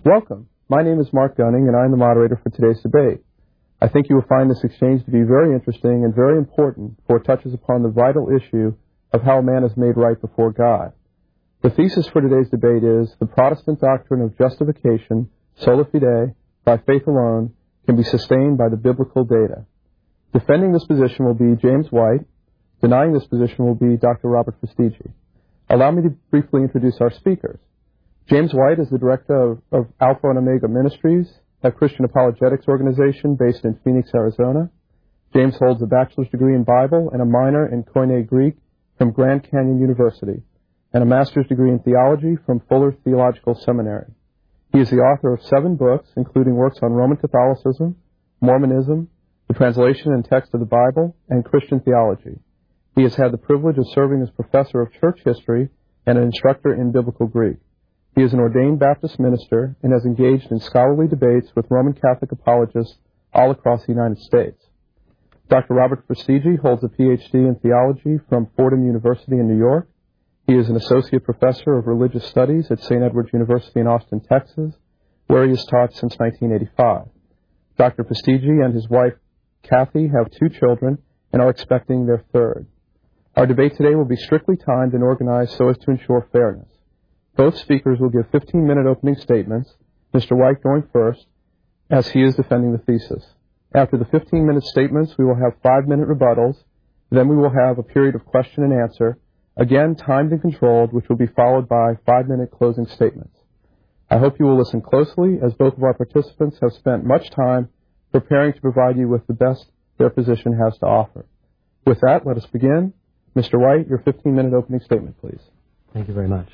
Welcome. My name is Mark Gunning, and I'm the moderator for today's debate. I think you will find this exchange to be very interesting and very important, for it touches upon the vital issue of how man is made right before God. The thesis for today's debate is the Protestant doctrine of justification, sola fide, by faith alone, can be sustained by the biblical data. Defending this position will be James White. Denying this position will be Dr. Robert Fastigi. Allow me to briefly introduce our speakers. James White is the director of Alpha and Omega Ministries, a Christian apologetics organization based in Phoenix, Arizona. James holds a bachelor's degree in Bible and a minor in Koine Greek from Grand Canyon University, and a master's degree in theology from Fuller Theological Seminary. He is the author of 7 books, including works on Roman Catholicism, Mormonism, the translation and text of the Bible, and Christian theology. He has had the privilege of serving as professor of church history and an instructor in biblical Greek. He is an ordained Baptist minister and has engaged in scholarly debates with Roman Catholic apologists all across the United States. Dr. Robert Fastigi holds a Ph.D. in theology from Fordham University in New York. He is an associate professor of religious studies at St. Edward's University in Austin, Texas, where he has taught since 1985. Dr. Fastigi and his wife, Kathy, have 2 children and are expecting their third. Our debate today will be strictly timed and organized so as to ensure fairness. Both speakers will give 15-minute opening statements, Mr. White going first, as he is defending the thesis. After the 15-minute statements, we will have 5-minute rebuttals. Then we will have a period of question and answer, again timed and controlled, which will be followed by 5-minute closing statements. I hope you will listen closely, as both of our participants have spent much time preparing to provide you with the best their position has to offer. With that, let us begin. Mr. White, your 15-minute opening statement, please. Thank you very much.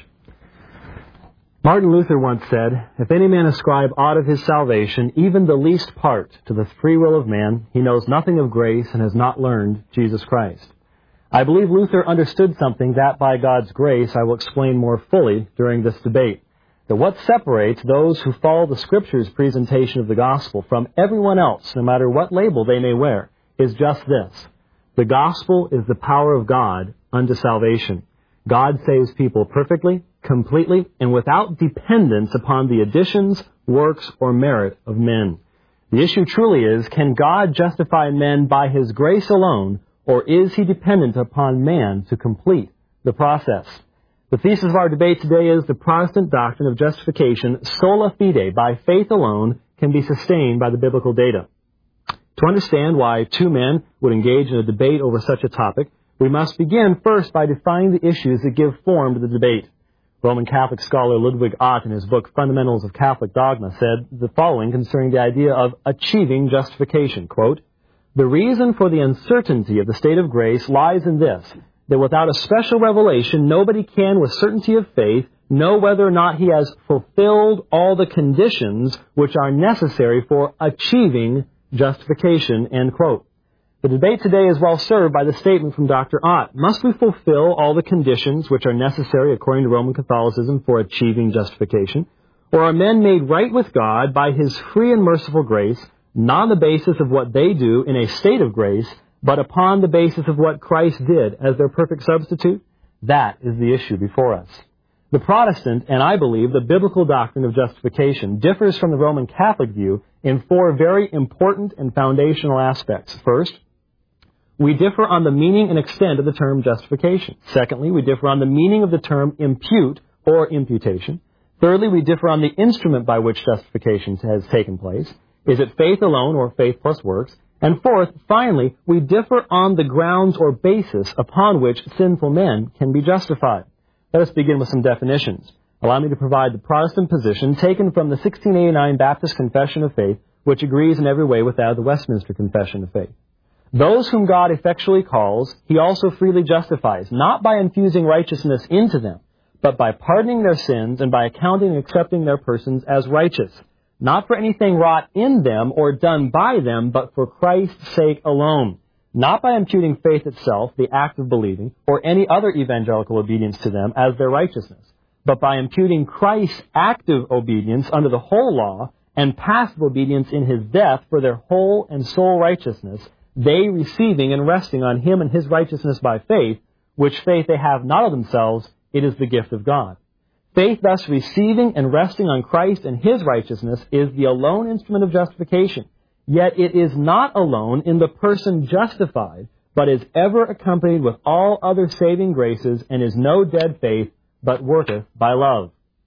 Martin Luther once said, "If any man ascribe aught of his salvation, even the least part, to the free will of man, he knows nothing of grace and has not learned Jesus Christ." I believe Luther understood something that, by God's grace, I will explain more fully during this debate. That what separates those who follow the Scripture's presentation of the gospel from everyone else, no matter what label they may wear, is just this. The gospel is the power of God unto salvation. God saves people perfectly, completely, and without dependence upon the additions, works, or merit of men. The issue truly is, can God justify men by His grace alone, or is He dependent upon man to complete the process? The thesis of our debate today is the Protestant doctrine of justification, sola fide, by faith alone, can be sustained by the biblical data. To understand why 2 men would engage in a debate over such a topic, we must begin first by defining the issues that give form to the debate. Roman Catholic scholar Ludwig Ott, in his book Fundamentals of Catholic Dogma, said the following concerning the idea of achieving justification, quote, "The reason for the uncertainty of the state of grace lies in this, that without a special revelation, nobody can, with certainty of faith, know whether or not he has fulfilled all the conditions which are necessary for achieving justification," end quote. The debate today is well served by the statement from Dr. Ott. Must we fulfill all the conditions which are necessary according to Roman Catholicism for achieving justification? Or are men made right with God by His free and merciful grace, not on the basis of what they do in a state of grace, but upon the basis of what Christ did as their perfect substitute? That is the issue before us. The Protestant, and I believe the biblical doctrine of justification, differs from the Roman Catholic view in 4 very important and foundational aspects. First, we differ on the meaning and extent of the term justification. Secondly, we differ on the meaning of the term impute or imputation. Thirdly, we differ on the instrument by which justification has taken place. Is it faith alone or faith plus works? And fourth, finally, we differ on the grounds or basis upon which sinful men can be justified. Let us begin with some definitions. Allow me to provide the Protestant position taken from the 1689 Baptist Confession of Faith, which agrees in every way with that of the Westminster Confession of Faith. Those whom God effectually calls, He also freely justifies, not by infusing righteousness into them, but by pardoning their sins and by accounting and accepting their persons as righteous, not for anything wrought in them or done by them, but for Christ's sake alone, not by imputing faith itself, the act of believing, or any other evangelical obedience to them as their righteousness, but by imputing Christ's active obedience under the whole law and passive obedience in His death for their whole and sole righteousness, they receiving and resting on Him and His righteousness by faith, which faith they have not of themselves, it is the gift of God. Faith, thus receiving and resting on Christ and His righteousness, is the alone instrument of justification. Yet it is not alone in the person justified, but is ever accompanied with all other saving graces, and is no dead faith, but worketh by love.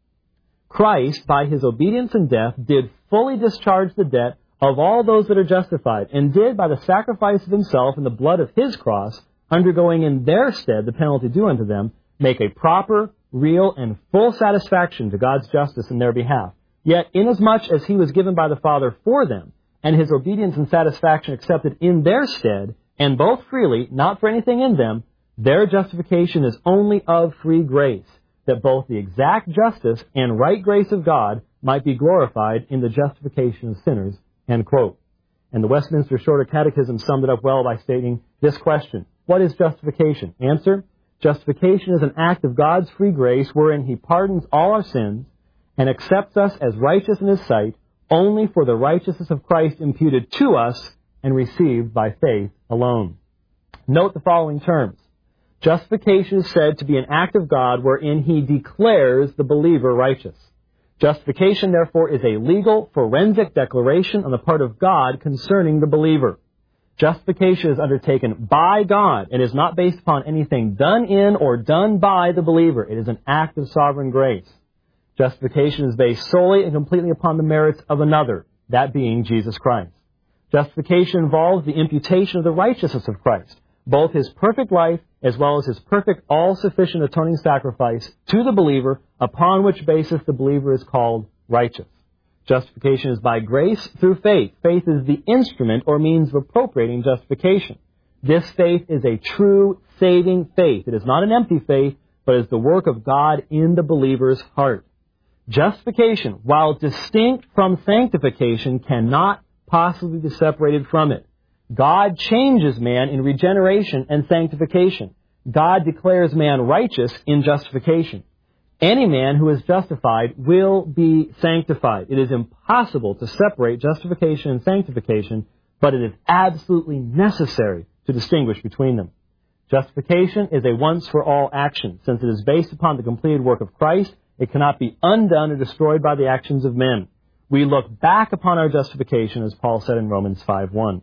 Christ, by His obedience and death, did fully discharge the debt of all those that are justified, and did, by the sacrifice of Himself and the blood of His cross, undergoing in their stead the penalty due unto them, make a proper, real, and full satisfaction to God's justice in their behalf. Yet, inasmuch as He was given by the Father for them, and His obedience and satisfaction accepted in their stead, and both freely, not for anything in them, their justification is only of free grace, that both the exact justice and right grace of God might be glorified in the justification of sinners." End quote. And the Westminster Shorter Catechism summed it up well by stating this question: what is justification? Answer: justification is an act of God's free grace wherein He pardons all our sins and accepts us as righteous in His sight only for the righteousness of Christ imputed to us and received by faith alone. Note the following terms. Justification is said to be an act of God wherein He declares the believer righteous. Justification, therefore, is a legal, forensic declaration on the part of God concerning the believer. Justification is undertaken by God and is not based upon anything done in or done by the believer. It is an act of sovereign grace. Justification is based solely and completely upon the merits of another, that being Jesus Christ. Justification involves the imputation of the righteousness of Christ, both His perfect life as well as His perfect, all-sufficient atoning sacrifice to the believer, upon which basis the believer is called righteous. Justification is by grace through faith. Faith is the instrument or means of appropriating justification. This faith is a true saving faith. It is not an empty faith, but is the work of God in the believer's heart. Justification, while distinct from sanctification, cannot possibly be separated from it. God changes man in regeneration and sanctification. God declares man righteous in justification. Any man who is justified will be sanctified. It is impossible to separate justification and sanctification, but it is absolutely necessary to distinguish between them. Justification is a once-for-all action. Since it is based upon the completed work of Christ, it cannot be undone or destroyed by the actions of men. We look back upon our justification, as Paul said in Romans 5:1.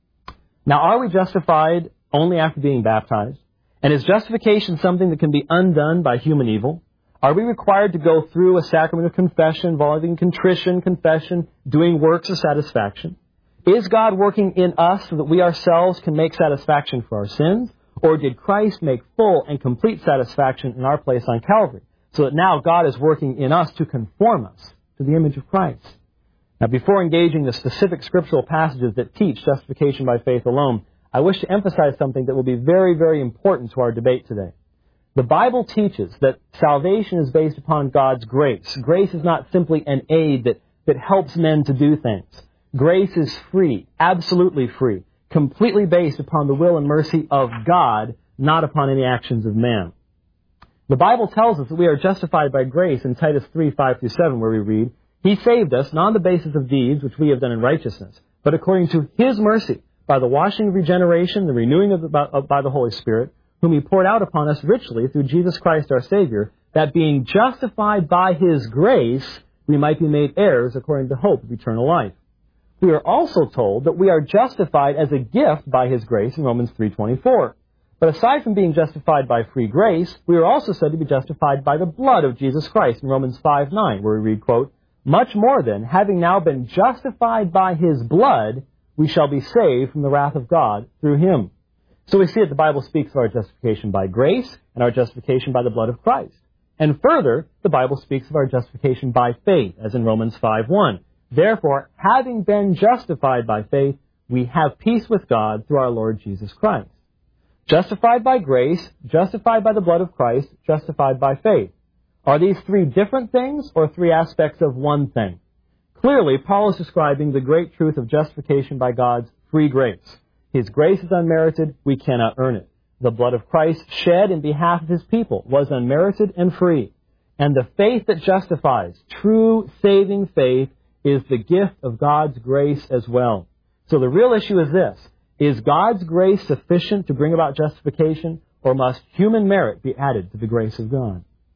Now, are we justified only after being baptized? And is justification something that can be undone by human evil? Are we required to go through a sacrament of confession involving contrition, confession, doing works of satisfaction? Is God working in us so that we ourselves can make satisfaction for our sins? Or did Christ make full and complete satisfaction in our place on Calvary, so that now God is working in us to conform us to the image of Christ? Now, before engaging the specific scriptural passages that teach justification by faith alone, I wish to emphasize something that will be very, very important to our debate today. The Bible teaches that salvation is based upon God's grace. Grace is not simply an aid that helps men to do things. Grace is free, absolutely free, completely based upon the will and mercy of God, not upon any actions of man. The Bible tells us that we are justified by grace in Titus 3:5-7, where we read, "He saved us, not on the basis of deeds which we have done in righteousness, but according to His mercy, by the washing of regeneration, the renewing by the Holy Spirit, whom He poured out upon us richly through Jesus Christ our Savior, that being justified by His grace, we might be made heirs according to the hope of eternal life." We are also told that we are justified as a gift by His grace in Romans 3:24. But aside from being justified by free grace, we are also said to be justified by the blood of Jesus Christ in Romans 5:9, where we read, quote, "Much more then, having now been justified by His blood, we shall be saved from the wrath of God through Him." So we see that the Bible speaks of our justification by grace and our justification by the blood of Christ. And further, the Bible speaks of our justification by faith, as in Romans 5:1. Therefore, having been justified by faith, we have peace with God through our Lord Jesus Christ. Justified by grace, justified by the blood of Christ, justified by faith. Are these three different things or three aspects of one thing? Clearly, Paul is describing the great truth of justification by God's free grace. His grace is unmerited, we cannot earn it. The blood of Christ shed in behalf of His people was unmerited and free. And the faith that justifies, true saving faith, is the gift of God's grace as well. So the real issue is this: is God's grace sufficient to bring about justification, or must human merit be added to the grace of God?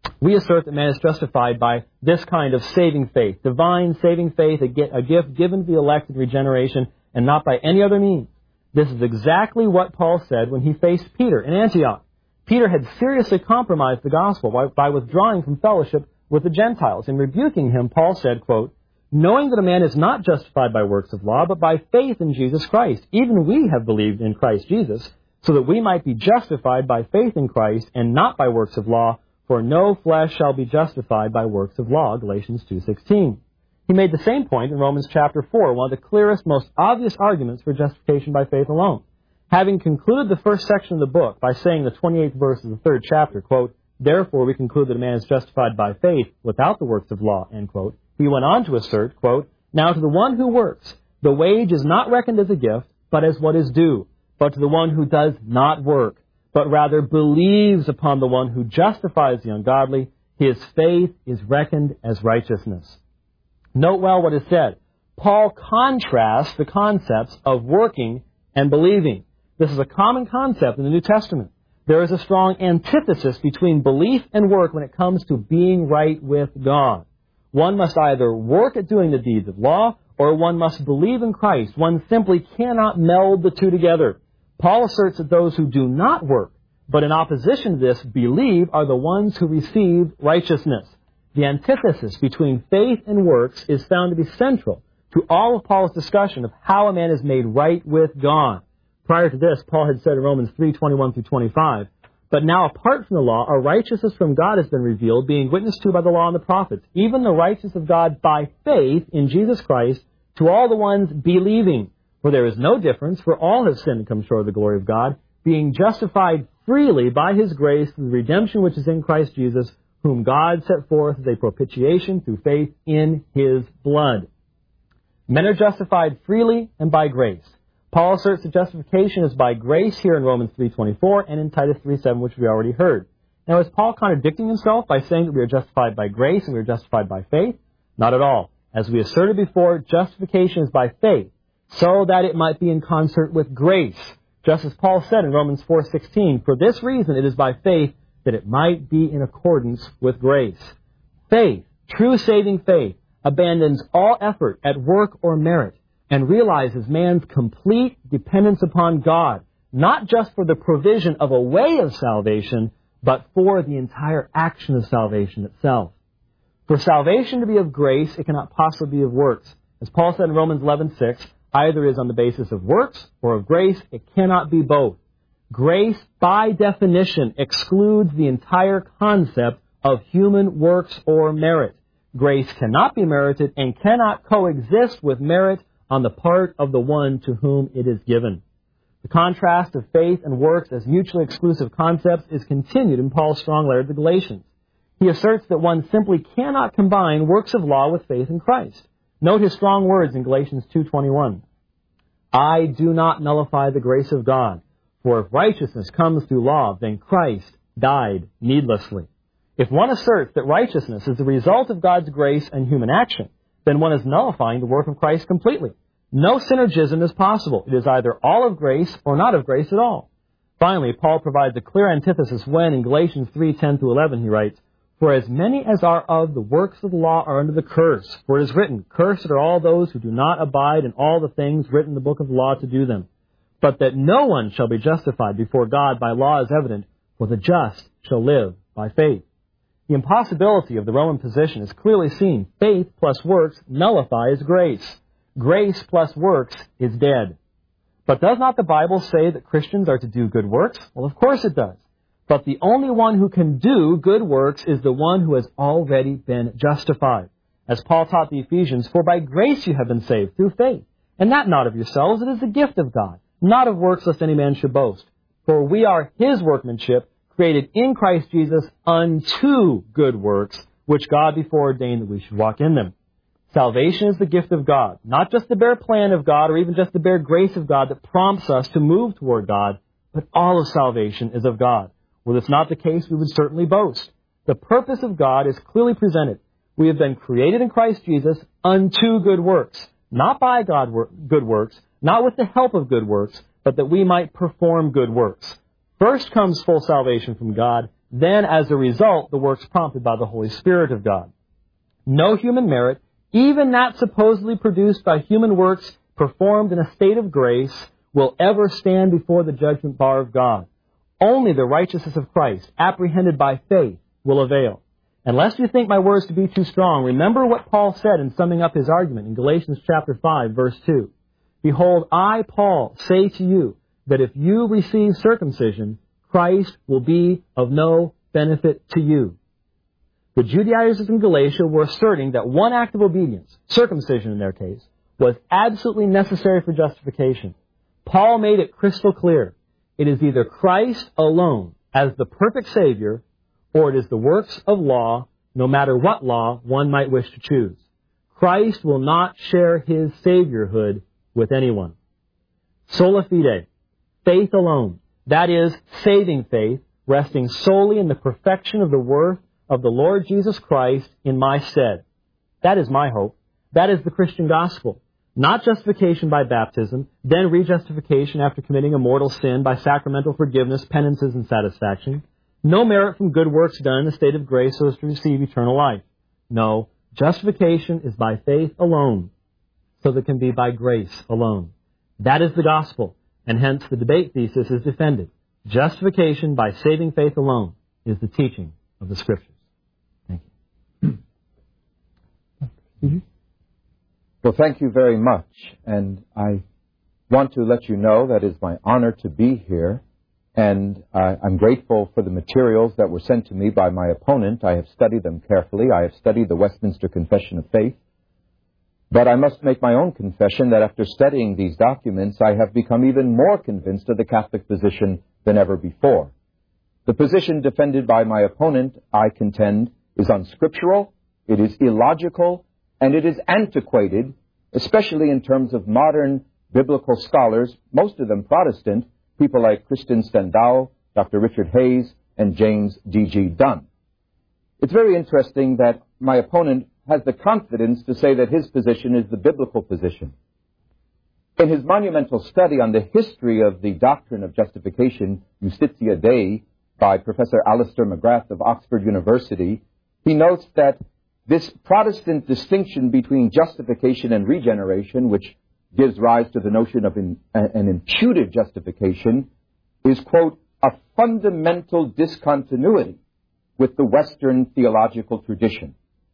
We assert that man is justified by this kind of saving faith, divine saving faith, a gift given to the elect in regeneration, and not by any other means. This is exactly what Paul said when he faced Peter in Antioch. Peter had seriously compromised the gospel by withdrawing from fellowship with the Gentiles. In rebuking him, Paul said, quote, "Knowing that a man is not justified by works of law, but by faith in Jesus Christ. Even we have believed in Christ Jesus, so that we might be justified by faith in Christ and not by works of law, for no flesh shall be justified by works of law," Galatians 2:16. He made the same point in Romans chapter 4, one of the clearest, most obvious arguments for justification by faith alone. Having concluded the first section of the book by saying the 28th verse of the 3rd chapter, quote, "Therefore we conclude that a man is justified by faith without the works of law," end quote, he went on to assert, quote, "Now to the one who works, the wage is not reckoned as a gift, but as what is due. But to the one who does not work, but rather believes upon the one who justifies the ungodly, his faith is reckoned as righteousness." Note well what is said. Paul contrasts the concepts of working and believing. This is a common concept in the New Testament. There is a strong antithesis between belief and work when it comes to being right with God. One must either work at doing the deeds of law, or one must believe in Christ. One simply cannot meld the two together. Paul asserts that those who do not work, but in opposition to this believe, are the ones who receive righteousness. The antithesis between faith and works is found to be central to all of Paul's discussion of how a man is made right with God. Prior to this, Paul had said in Romans 3:21 through 25, "But now apart from the law, a righteousness from God has been revealed, being witnessed to by the law and the prophets, even the righteousness of God by faith in Jesus Christ to all the ones believing. For there is no difference, for all have sinned and come short of the glory of God, being justified freely by His grace through the redemption which is in Christ Jesus, whom God set forth as a propitiation through faith in His blood." Men are justified freely and by grace. Paul asserts that justification is by grace here in Romans 3:24 and in Titus 3:7, which we already heard. Now, is Paul contradicting himself by saying that we are justified by grace and we are justified by faith? Not at all. As we asserted before, justification is by faith, so that it might be in concert with grace. Just as Paul said in Romans 4:16, "For this reason it is by faith, that it might be in accordance with grace." Faith, true saving faith, abandons all effort at work or merit and realizes man's complete dependence upon God, not just for the provision of a way of salvation, but for the entire action of salvation itself. For salvation to be of grace, it cannot possibly be of works. As Paul said in Romans 11:6, either is on the basis of works or of grace, it cannot be both. Grace, by definition, excludes the entire concept of human works or merit. Grace cannot be merited and cannot coexist with merit on the part of the one to whom it is given. The contrast of faith and works as mutually exclusive concepts is continued in Paul's strong letter to the Galatians. He asserts that one simply cannot combine works of law with faith in Christ. Note his strong words in Galatians 2:21. "I do not nullify the grace of God. For if righteousness comes through law, then Christ died needlessly." If one asserts that righteousness is the result of God's grace and human action, then one is nullifying the work of Christ completely. No synergism is possible. It is either all of grace or not of grace at all. Finally, Paul provides a clear antithesis when, in Galatians 3:10-11, he writes, "For as many as are of the works of the law are under the curse. For it is written, Cursed are all those who do not abide in all the things written in the book of the law to do them. But that no one shall be justified before God by law is evident, for the just shall live by faith." The impossibility of the Roman position is clearly seen. Faith plus works nullifies grace. Grace plus works is dead. But does not the Bible say that Christians are to do good works? Well, of course it does. But the only one who can do good works is the one who has already been justified. As Paul taught the Ephesians, "For by grace you have been saved through faith, and that not of yourselves, it is the gift of God, not of works lest any man should boast. For we are His workmanship, created in Christ Jesus unto good works, which God before ordained that we should walk in them." Salvation is the gift of God, not just the bare plan of God or even just the bare grace of God that prompts us to move toward God, but all of salvation is of God. Were this not the case, we would certainly boast. The purpose of God is clearly presented. We have been created in Christ Jesus unto good works, not by good works, not with the help of good works, but that we might perform good works. First comes full salvation from God, then as a result, the works prompted by the Holy Spirit of God. No human merit, even that supposedly produced by human works performed in a state of grace, will ever stand before the judgment bar of God. Only the righteousness of Christ, apprehended by faith, will avail. And lest you think my words to be too strong, remember what Paul said in summing up his argument in Galatians chapter 5, verse 2. Behold, I, Paul, say to you that if you receive circumcision, Christ will be of no benefit to you. The Judaizers in Galatia were asserting that one act of obedience, circumcision in their case, was absolutely necessary for justification. Paul made it crystal clear. It is either Christ alone as the perfect Savior, or it is the works of law, no matter what law one might wish to choose. Christ will not share his Saviorhood with anyone. Sola fide, faith alone, that is, saving faith, resting solely in the perfection of the worth of the Lord Jesus Christ in my stead. That is my hope. That is the Christian gospel. Not justification by baptism, then rejustification after committing a mortal sin by sacramental forgiveness, penances, and satisfaction. No merit from good works done in a state of grace so as to receive eternal life. No, justification is by faith alone, so that it can be by grace alone. That is the gospel, and hence the debate thesis is defended. Justification by saving faith alone is the teaching of the Scriptures. Thank you. Mm-hmm. Well, thank you very much, and I want to let you know that it is my honor to be here, and I'm grateful for the materials that were sent to me by my opponent. I have studied them carefully. I have studied the Westminster Confession of Faith, but I must make my own confession that after studying these documents, I have become even more convinced of the Catholic position than ever before. The position defended by my opponent, I contend, is unscriptural, it is illogical, and it is antiquated, especially in terms of modern biblical scholars, most of them Protestant, people like Christian Stendhal, Dr. Richard Hayes, and James D.G. Dunn. It's very interesting that my opponent has the confidence to say that his position is the biblical position. In his monumental study on the history of the doctrine of justification, Justitia Dei, by Professor Alistair McGrath of Oxford University, he notes that this Protestant distinction between justification and regeneration, which gives rise to the notion of an imputed justification, is, quote, a fundamental discontinuity with the Western theological tradition.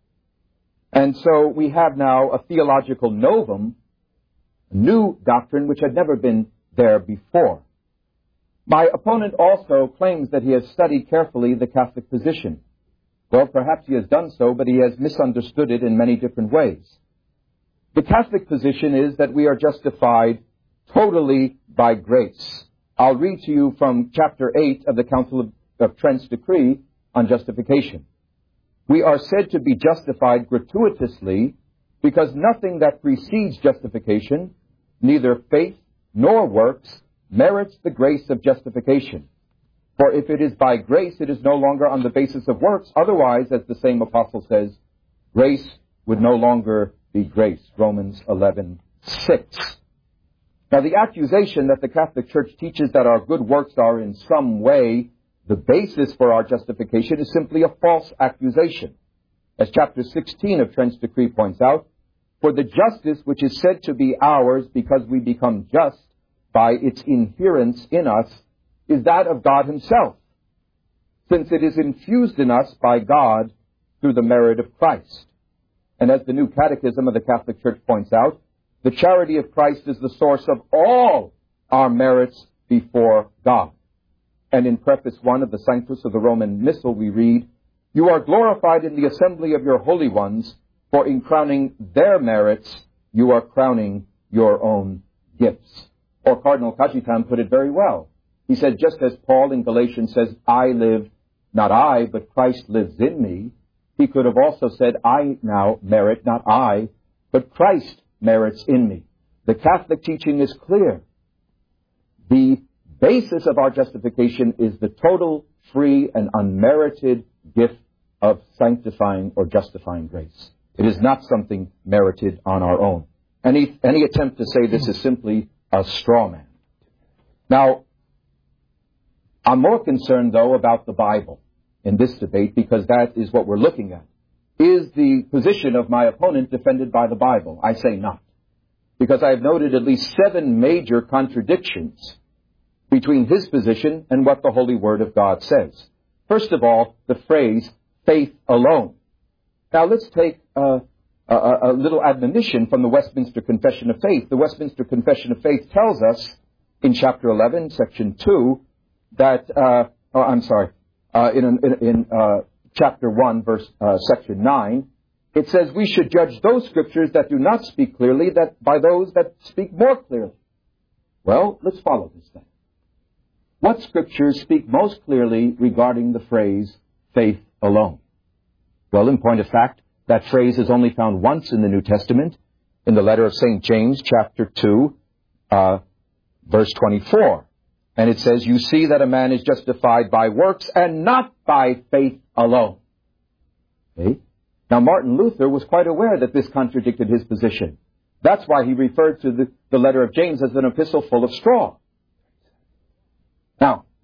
And so we have now a theological novum, a new doctrine which had never been there before. My opponent also claims that he has studied carefully the Catholic position. Well, perhaps he has done so, but he has misunderstood it in many different ways. The Catholic position is that we are justified totally by grace. I'll read to you from chapter 8 of the Council of Trent's decree on justification. We are said to be justified gratuitously because nothing that precedes justification, neither faith nor works, merits the grace of justification. For if it is by grace, it is no longer on the basis of works. Otherwise, as the same apostle says, grace would no longer be grace. Romans 11:6. Now, the accusation that the Catholic Church teaches that our good works are in some way the basis for our justification is simply a false accusation. As chapter 16 of Trent's decree points out, for the justice which is said to be ours because we become just by its inherence in us is that of God himself, since it is infused in us by God through the merit of Christ. And as the New Catechism of the Catholic Church points out, the charity of Christ is the source of all our merits before God. And in Preface 1 of the Sanctus of the Roman Missal we read, you are glorified in the assembly of your holy ones, for in crowning their merits, you are crowning your own gifts. Or Cardinal Cajetan put it very well. He said, just as Paul in Galatians says, I live, not I, but Christ lives in me, he could have also said, I now merit, not I, but Christ merits in me. The Catholic teaching is clear. The basis of our justification is the total, free, and unmerited gift of sanctifying or justifying grace. It is not something merited on our own. Any attempt to say this is simply a straw man. Now, I'm more concerned, though, about the Bible. in this debate, because that is what we're looking at. Is the position of my opponent defended by the Bible? I say not, because I have noted at least 7 major contradictions between his position and what the Holy Word of God says. First of all, the phrase, faith alone. Now let's take a little admonition from the Westminster Confession of Faith. The Westminster Confession of Faith tells us in chapter 11, section 2, that, in chapter 1, section 9, it says we should judge those scriptures that do not speak clearly by those that speak more clearly. Well, let's follow this then. What scriptures speak most clearly regarding the phrase, faith alone? Well, in point of fact, that phrase is only found once in the New Testament, in the letter of St. James, chapter 2, verse 24. And it says, you see that a man is justified by works and not by faith alone. Okay? Now, Martin Luther was quite aware that this contradicted his position. That's why he referred to the letter of James as an epistle full of straw. Now,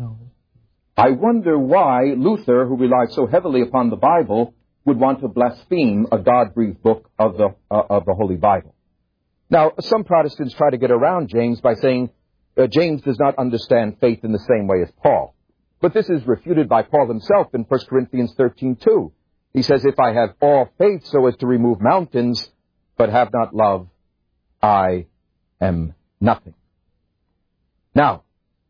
I wonder why Luther, who relied so heavily upon the Bible, would want to blaspheme a God-breathed book of the Holy Bible. Now, some Protestants try to get around James by saying James does not understand faith in the same way as Paul. But this is refuted by Paul himself in 1 Corinthians 13:2. He says, if I have all faith so as to remove mountains, but have not love, I am nothing. Now,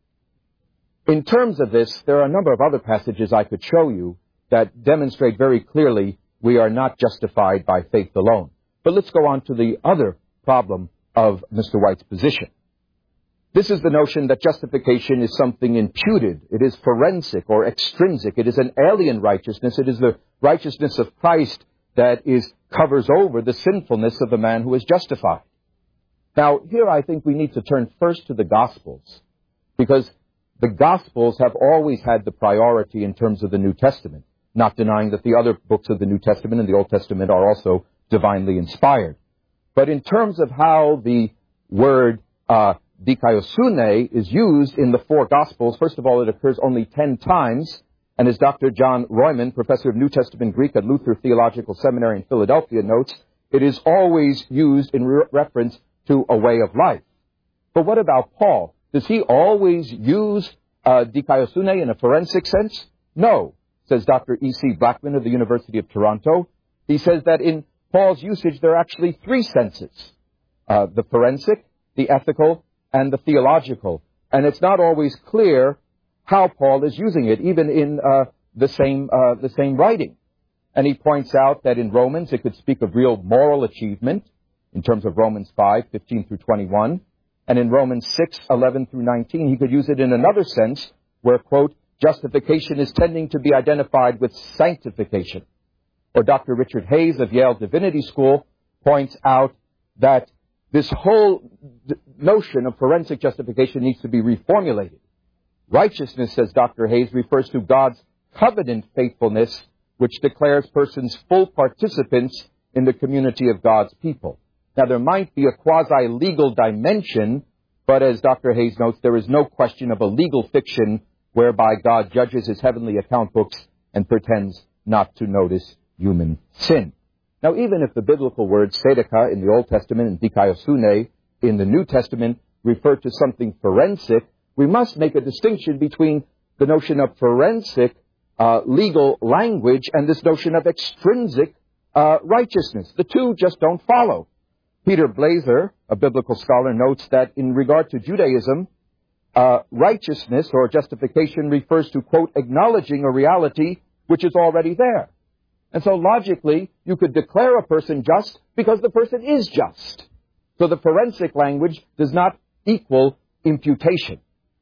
in terms of this, there are a number of other passages I could show you that demonstrate very clearly we are not justified by faith alone. But let's go on to the other problem of Mr. White's position. This is the notion that justification is something imputed. It is forensic or extrinsic. It is an alien righteousness. It is the righteousness of Christ that covers over the sinfulness of the man who is justified. Now, here I think we need to turn first to the Gospels, because the Gospels have always had the priority in terms of the New Testament, not denying that the other books of the New Testament and the Old Testament are also divinely inspired. But in terms of how the word dikaiosune is used in the 4 Gospels, first of all, it occurs only 10 times, and as Dr. John Royman, professor of New Testament Greek at Luther Theological Seminary in Philadelphia, notes, it is always used in reference to a way of life. But what about Paul? Does he always use dikaiosune in a forensic sense? No, says Dr. E.C. Blackman of the University of Toronto. He says that in Paul's usage there are actually 3 senses, the forensic, the ethical, and the theological. And it's not always clear how Paul is using it, even in the same writing. And he points out that in Romans it could speak of real moral achievement, in terms of Romans 5:15 through 21. And in Romans 6:11 through 19, he could use it in another sense, where, quote, justification is tending to be identified with sanctification. Or Dr. Richard Hayes of Yale Divinity School points out that this whole notion of forensic justification needs to be reformulated. Righteousness, says Dr. Hayes, refers to God's covenant faithfulness, which declares persons full participants in the community of God's people. Now, there might be a quasi-legal dimension, but as Dr. Hayes notes, there is no question of a legal fiction whereby God judges his heavenly account books and pretends not to notice human sin. Now, even if the biblical words tzedakah in the Old Testament and dikaiosune in the New Testament refer to something forensic, we must make a distinction between the notion of forensic legal language and this notion of extrinsic righteousness. The two just don't follow. Peter Blazer, a biblical scholar, notes that in regard to Judaism, righteousness or justification refers to, quote, acknowledging a reality which is already there. And so logically, you could declare a person just because the person is just. So the forensic language does not equal imputation.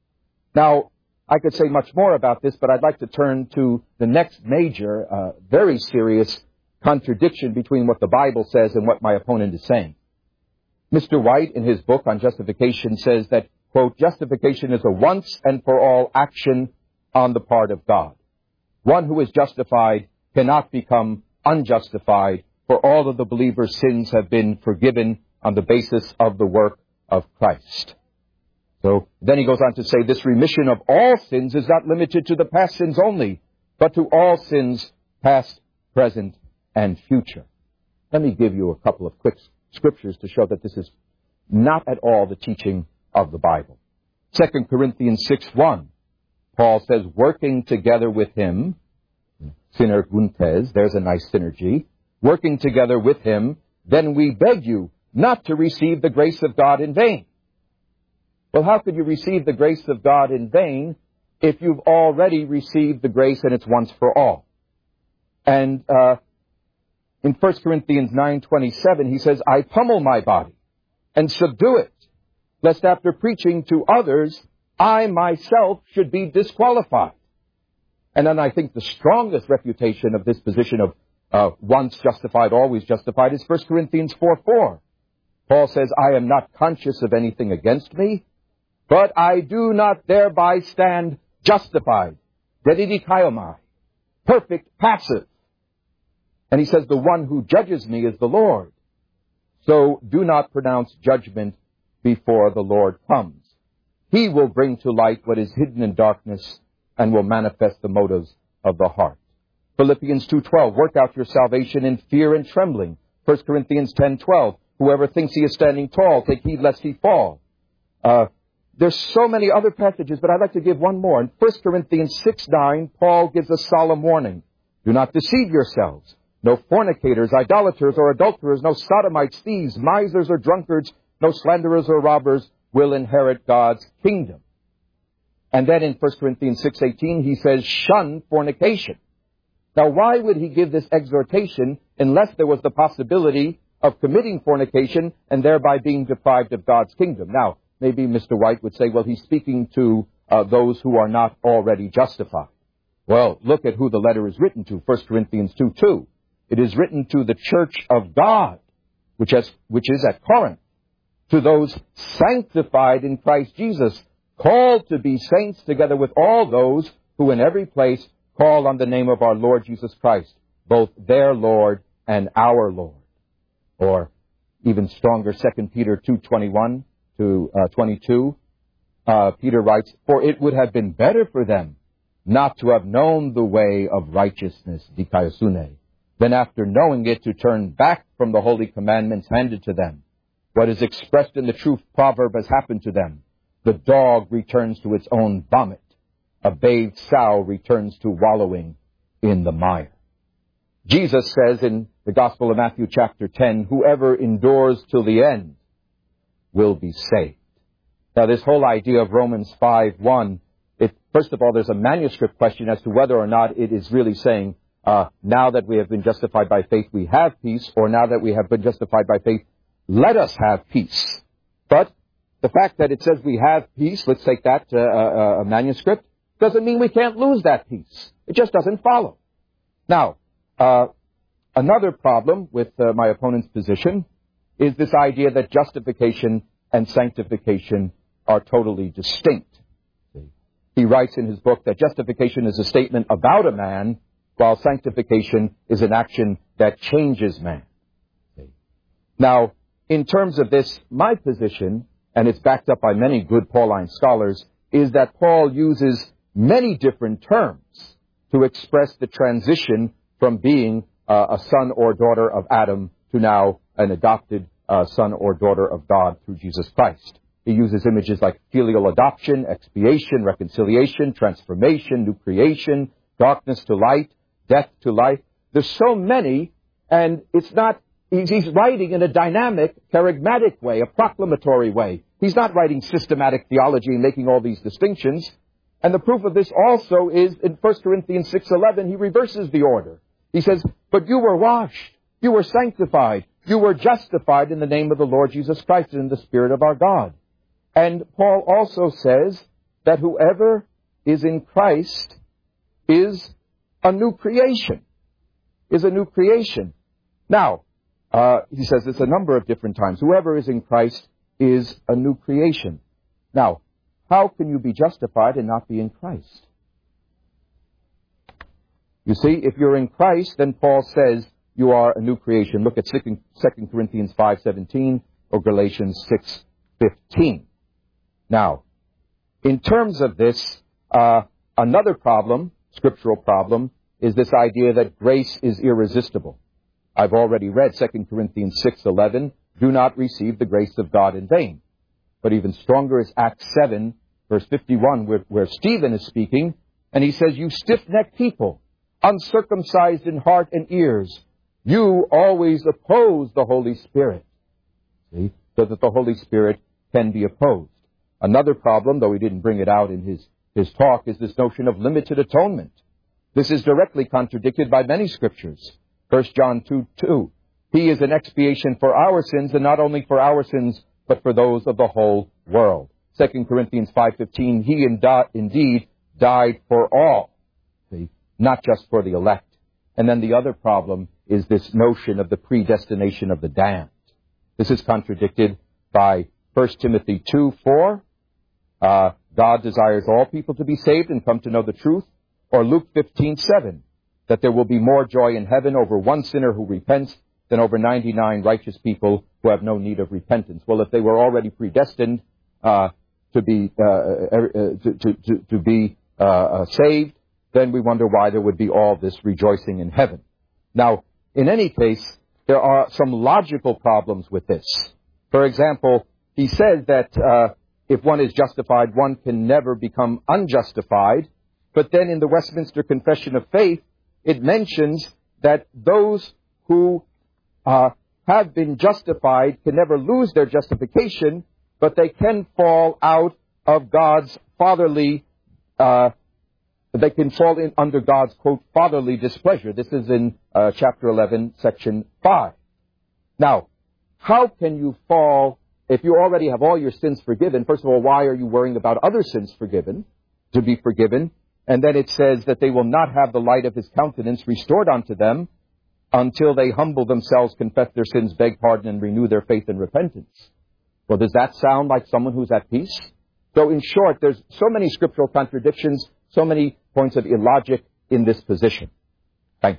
Now, I could say much more about this, but I'd like to turn to the next major, very serious contradiction between what the Bible says and what my opponent is saying. Mr. White, in his book on justification, says that, quote, justification is a once and for all action on the part of God. One who is justified cannot become unjustified, for all of the believer's sins have been forgiven on the basis of the work of Christ. So then he goes on to say this remission of all sins is not limited to the past sins only, but to all sins, past, present, and future. Let me give you a couple of quick scriptures to show that this is not at all the teaching of the Bible. 2 Corinthians 6:1, Paul says, working together with him, synerguntes, there's a nice synergy, working together with him, then we beg you not to receive the grace of God in vain. Well, how could you receive the grace of God in vain if you've already received the grace and it's once for all? And in 1 Corinthians 9:27, he says, I pummel my body and subdue it, lest after preaching to others, I myself should be disqualified. And then I think the strongest refutation of this position of once justified, always justified is 1 Corinthians 4:4. Paul says, I am not conscious of anything against me, but I do not thereby stand justified. Dedidikaiomai, perfect, passive. And he says, the one who judges me is the Lord. So do not pronounce judgment before the Lord comes. He will bring to light what is hidden in darkness and will manifest the motives of the heart. Philippians 2:12, work out your salvation in fear and trembling. 1 Corinthians 10:12, whoever thinks he is standing tall, take heed lest he fall. There's so many other passages, but I'd like to give one more. In 1 Corinthians 6:9, Paul gives a solemn warning. Do not deceive yourselves. No fornicators, idolaters, or adulterers, no sodomites, thieves, misers, or drunkards, no slanderers or robbers will inherit God's kingdom. And then in 1 Corinthians 6:18, he says, shun fornication. Now, why would he give this exhortation unless there was the possibility of committing fornication and thereby being deprived of God's kingdom? Now, maybe Mr. White would say, well, he's speaking to those who are not already justified. Well, look at who the letter is written to, 1 Corinthians 2:2. It is written to the church of God, which is at Corinth, to those sanctified in Christ Jesus, called to be saints together with all those who in every place call on the name of our Lord Jesus Christ, both their Lord and our Lord. Or even stronger, 2 Peter 2:21 to 22, Peter writes, for it would have been better for them not to have known the way of righteousness, dikaiosune, than after knowing it to turn back from the holy commandments handed to them. What is expressed in the true proverb has happened to them. The dog returns to its own vomit. A bathed sow returns to wallowing in the mire. Jesus says in the Gospel of Matthew chapter 10, whoever endures till the end will be saved. Now, this whole idea of Romans 5:1, first of all, there's a manuscript question as to whether or not it is really saying, now that we have been justified by faith, we have peace, or now that we have been justified by faith, let us have peace. But the fact that it says we have peace, let's take that a manuscript, doesn't mean we can't lose that peace. It just doesn't follow. Now, another problem with my opponent's position is this idea that justification and sanctification are totally distinct. He writes in his book that justification is a statement about a man, while sanctification is an action that changes man. Now, in terms of this, my position, and it's backed up by many good Pauline scholars, is that Paul uses many different terms to express the transition from being a son or daughter of Adam to now an adopted son or daughter of God through Jesus Christ. He uses images like filial adoption, expiation, reconciliation, transformation, new creation, darkness to light, death to life. There's so many, and it's not, he's writing in a dynamic, charismatic way, a proclamatory way. He's not writing systematic theology and making all these distinctions. And the proof of this also is in 1 Corinthians 6:11, he reverses the order. He says, but you were washed, you were sanctified, you were justified in the name of the Lord Jesus Christ and in the Spirit of our God. And Paul also says that whoever is in Christ is a new creation, Now, he says this a number of different times. Whoever is in Christ is a new creation. Now, how can you be justified and not be in Christ? You see, if you're in Christ, then Paul says you are a new creation. Look at 2 Corinthians 5:17 or Galatians 6:15. Now, in terms of this, another problem, scriptural problem is this idea that grace is irresistible. I've already read 2 Corinthians 6:11, do not receive the grace of God in vain. But even stronger is Acts 7, verse 51, where Stephen is speaking, and he says, you stiff-necked people, uncircumcised in heart and ears, you always oppose the Holy Spirit. See? So that the Holy Spirit can be opposed. Another problem, though he didn't bring it out in his talk, is this notion of limited atonement. This is directly contradicted by many scriptures. 1 John 2:2. He is an expiation for our sins, and not only for our sins, but for those of the whole world. 2 Corinthians 5:15. He indeed died for all, see, not just for the elect. And then the other problem is this notion of the predestination of the damned. This is contradicted by 1 Timothy 2:4. God desires all people to be saved and come to know the truth. Or Luke 15:7, that there will be more joy in heaven over one sinner who repents than over 99 righteous people who have no need of repentance. Well, if they were already predestined to be saved, then we wonder why there would be all this rejoicing in heaven. Now, in any case, there are some logical problems with this. For example, he says that if one is justified, one can never become unjustified. But then in the Westminster Confession of Faith, it mentions that those who have been justified can never lose their justification, but they can fall out of God's fatherly, they can fall in under God's, quote, fatherly displeasure. This is in chapter 11, section 5. Now, how can you fall if you already have all your sins forgiven? First of all, why are you worrying about other sins to be forgiven? And then it says that they will not have the light of his countenance restored unto them until they humble themselves, confess their sins, beg pardon, and renew their faith and repentance. Well, does that sound like someone who's at peace? So in short, there's so many scriptural contradictions, so many points of illogic in this position. Thank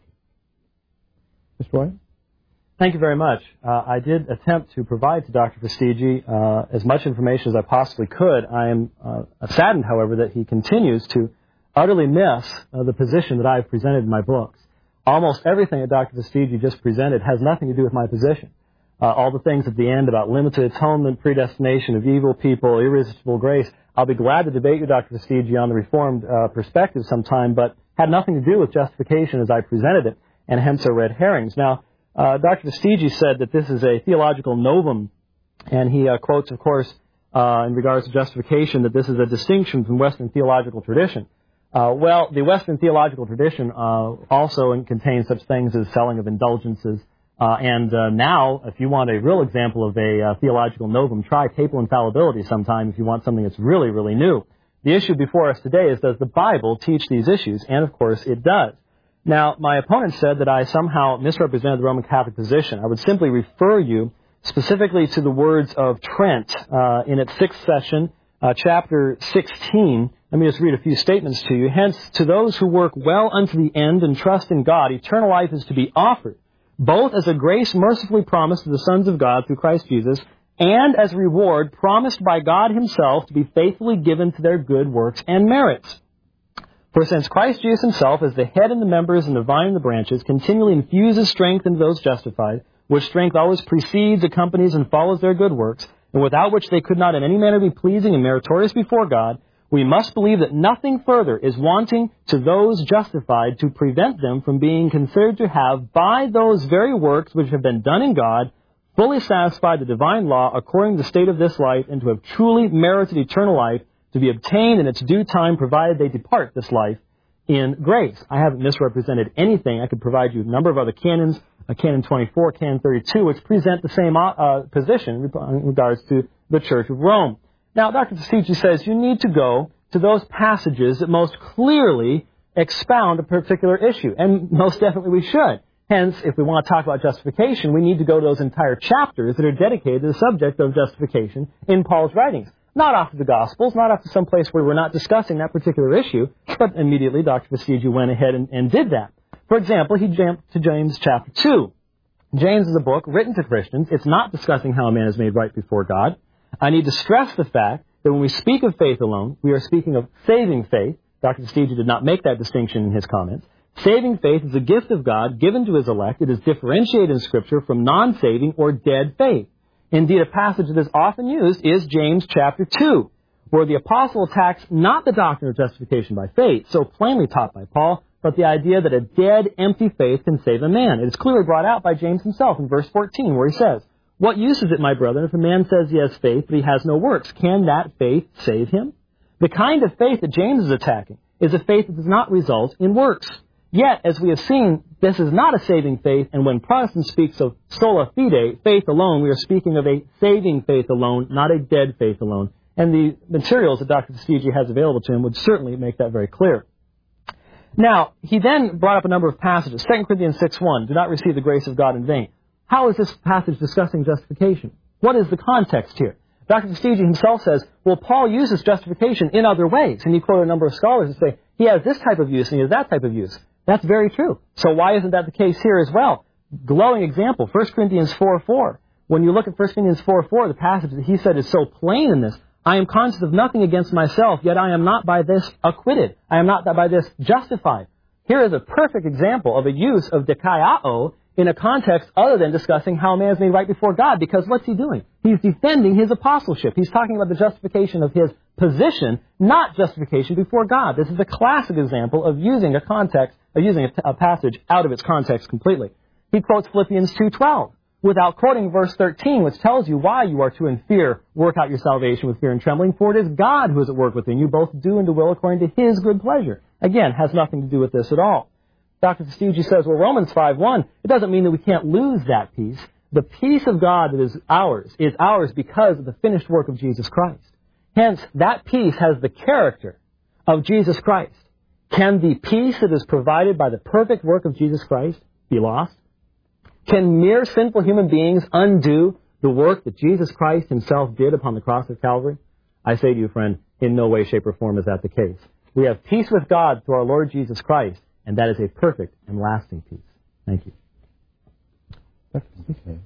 you. Mr. White? Thank you very much. I did attempt to provide to Dr. Fastiggi as much information as I possibly could. I am saddened, however, that he continues to utterly miss the position that I've presented in my books. Almost everything that Dr. Fastiggi just presented has nothing to do with my position. All the things at the end about limited atonement, predestination of evil people, irresistible grace, I'll be glad to debate you, Dr. Fastiggi, on the Reformed perspective sometime, but had nothing to do with justification as I presented it, and hence are red herrings. Now, Dr. Fastiggi said that this is a theological novum, and he quotes, of course, in regards to justification, that this is a distinction from Western theological tradition. Well, the Western theological tradition also contains such things as selling of indulgences. And now, if you want a real example of a theological novum, try papal infallibility sometime if you want something that's really, really new. The issue before us today is, does the Bible teach these issues? And, of course, it does. Now, my opponent said that I somehow misrepresented the Roman Catholic position. I would simply refer you specifically to the words of Trent in its 6th session, chapter 16. Let me just read a few statements to you. Hence, to those who work well unto the end and trust in God, eternal life is to be offered, both as a grace mercifully promised to the sons of God through Christ Jesus, and as a reward promised by God himself to be faithfully given to their good works and merits. For since Christ Jesus himself, as the head and the members and the vine and the branches, continually infuses strength into those justified, which strength always precedes, accompanies, and follows their good works, and without which they could not in any manner be pleasing and meritorious before God, we must believe that nothing further is wanting to those justified to prevent them from being considered to have, by those very works which have been done in God, fully satisfied the divine law according to the state of this life, and to have truly merited eternal life, to be obtained in its due time, provided they depart this life in grace. I haven't misrepresented anything. I could provide you a number of other canons, Canon 24, Canon 32, which present the same position in regards to the Church of Rome. Now, Dr. Fastiggi says you need to go to those passages that most clearly expound a particular issue, and most definitely we should. Hence, if we want to talk about justification, we need to go to those entire chapters that are dedicated to the subject of justification in Paul's writings. Not off to the Gospels, not off to some place where we're not discussing that particular issue, but immediately Dr. Fastiggi went ahead and did that. For example, he jumped to James chapter 2. James is a book written to Christians. It's not discussing how a man is made right before God. I need to stress the fact that when we speak of faith alone, we are speaking of saving faith, Dr. Vestigi did not make that distinction in his comments. Saving faith is a gift of God given to his elect. It is differentiated in Scripture from non-saving or dead faith. Indeed, a passage that is often used is James chapter 2, where the apostle attacks not the doctrine of justification by faith, so plainly taught by Paul, but the idea that a dead, empty faith can save a man. It is clearly brought out by James himself in verse 14, where he says, "What use is it, my brethren, if a man says he has faith, but he has no works? Can that faith save him?" The kind of faith that James is attacking is a faith that does not result in works. Yet, as we have seen, this is not a saving faith, and when Protestants speak of sola fide, faith alone, we are speaking of a saving faith alone, not a dead faith alone. And the materials that Dr. Vestigi has available to him would certainly make that very clear. Now, he then brought up a number of passages. 2 Corinthians 6:1, do not receive the grace of God in vain. How is this passage discussing justification? What is the context here? Dr. Vestigi himself says, well, Paul uses justification in other ways. And he quoted a number of scholars and say, he has this type of use and he has that type of use. That's very true. So why isn't that the case here as well? Glowing example, 1 Corinthians 4:4. When you look at 1 Corinthians 4:4, the passage that he said is so plain in this, I am conscious of nothing against myself, yet I am not by this acquitted. I am not by this justified. Here is a perfect example of a use of dikaiao in a context other than discussing how a man is made right before God, because what's he doing? He's defending his apostleship. He's talking about the justification of his position, not justification before God. This is a classic example of using a context, of using a passage out of its context completely. He quotes Philippians 2:12 without quoting verse 13, which tells you why you are to in fear work out your salvation with fear and trembling, for it is God who is at work within you, both to do and to will according to his good pleasure. Again, has nothing to do with this at all. Dr. Vestigi says, well, Romans 5:1, it doesn't mean that we can't lose that peace. The peace of God that is ours because of the finished work of Jesus Christ. Hence, that peace has the character of Jesus Christ. Can the peace that is provided by the perfect work of Jesus Christ be lost? Can mere sinful human beings undo the work that Jesus Christ himself did upon the cross of Calvary? I say to you, friend, in no way, shape, or form is that the case. We have peace with God through our Lord Jesus Christ, and that is a perfect and lasting peace. Thank you. Okay.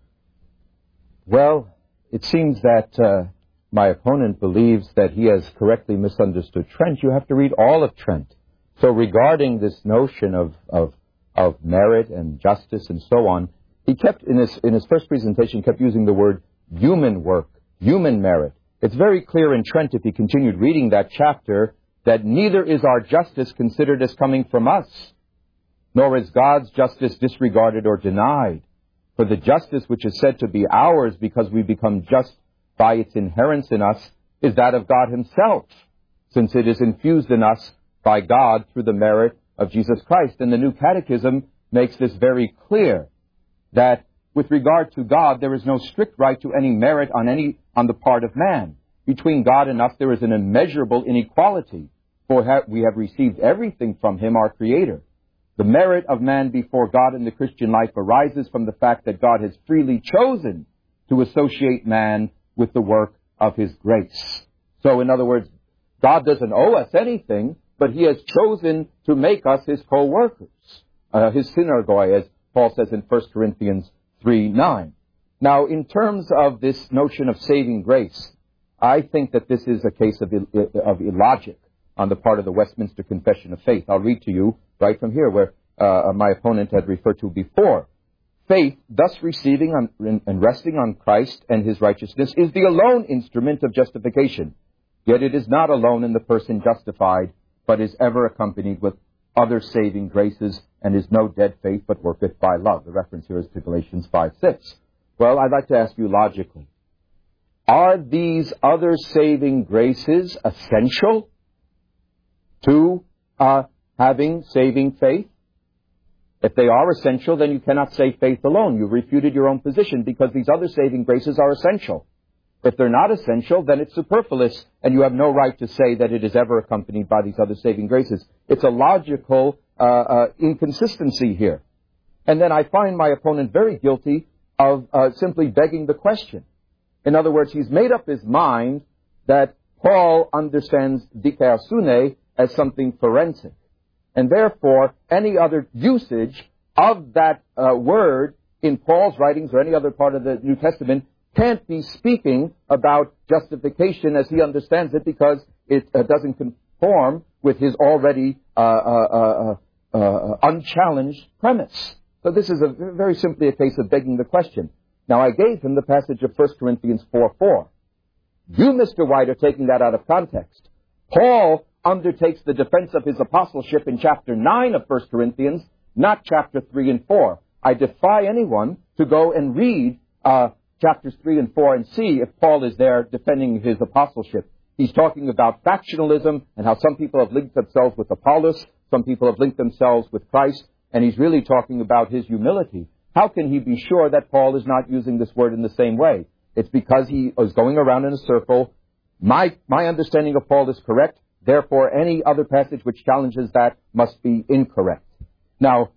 Well, it seems that my opponent believes that he has correctly misunderstood Trent. You have to read all of Trent. So regarding this notion of merit and justice and so on, he kept, in his first presentation, kept using the word human work, human merit. It's very clear in Trent, if he continued reading that chapter, that neither is our justice considered as coming from us, nor is God's justice disregarded or denied. For the justice which is said to be ours because we become just by its inherence in us is that of God himself, since it is infused in us by God through the merit of Jesus Christ. And the New Catechism makes this very clear, that with regard to God, there is no strict right to any merit on the part of man. Between God and us, there is an immeasurable inequality, for we have received everything from him, our Creator. The merit of man before God in the Christian life arises from the fact that God has freely chosen to associate man with the work of his grace. So, in other words, God doesn't owe us anything, but he has chosen to make us his co-workers, his synagogue, as Paul says in 1 Corinthians 3:9. Now, in terms of this notion of saving grace, I think that this is a case of illogic on the part of the Westminster Confession of Faith. I'll read to you right from here where my opponent had referred to before. Faith, thus receiving and resting on Christ and his righteousness, is the alone instrument of justification. Yet it is not alone in the person justified, but is ever accompanied with other saving graces, and is no dead faith, but worketh by love. The reference here is to Galatians 5:6. Well, I'd like to ask you logically, are these other saving graces essential to having saving faith? If they are essential, then you cannot say faith alone. You've refuted your own position because these other saving graces are essential. If they're not essential, then it's superfluous, and you have no right to say that it is ever accompanied by these other saving graces. It's a logical inconsistency here. And then I find my opponent very guilty of simply begging the question. In other words, he's made up his mind that Paul understands dikaiosune as something forensic. And therefore, any other usage of that word in Paul's writings or any other part of the New Testament can't be speaking about justification as he understands it, because it doesn't conform with his already unchallenged premise. So this is very simply a case of begging the question. Now, I gave him the passage of 1 Corinthians 4:4. You, Mr. White, are taking that out of context. Paul undertakes the defense of his apostleship in chapter 9 of 1 Corinthians, not chapter 3 and 4. I defy anyone to go and read chapters 3 and 4 and see if Paul is there defending his apostleship. He's talking about factionalism and how some people have linked themselves with Apollos, some people have linked themselves with Christ, and he's really talking about his humility. How can he be sure that Paul is not using this word in the same way? It's because he is going around in a circle. My understanding of Paul is correct. Therefore, any other passage which challenges that must be incorrect. Now,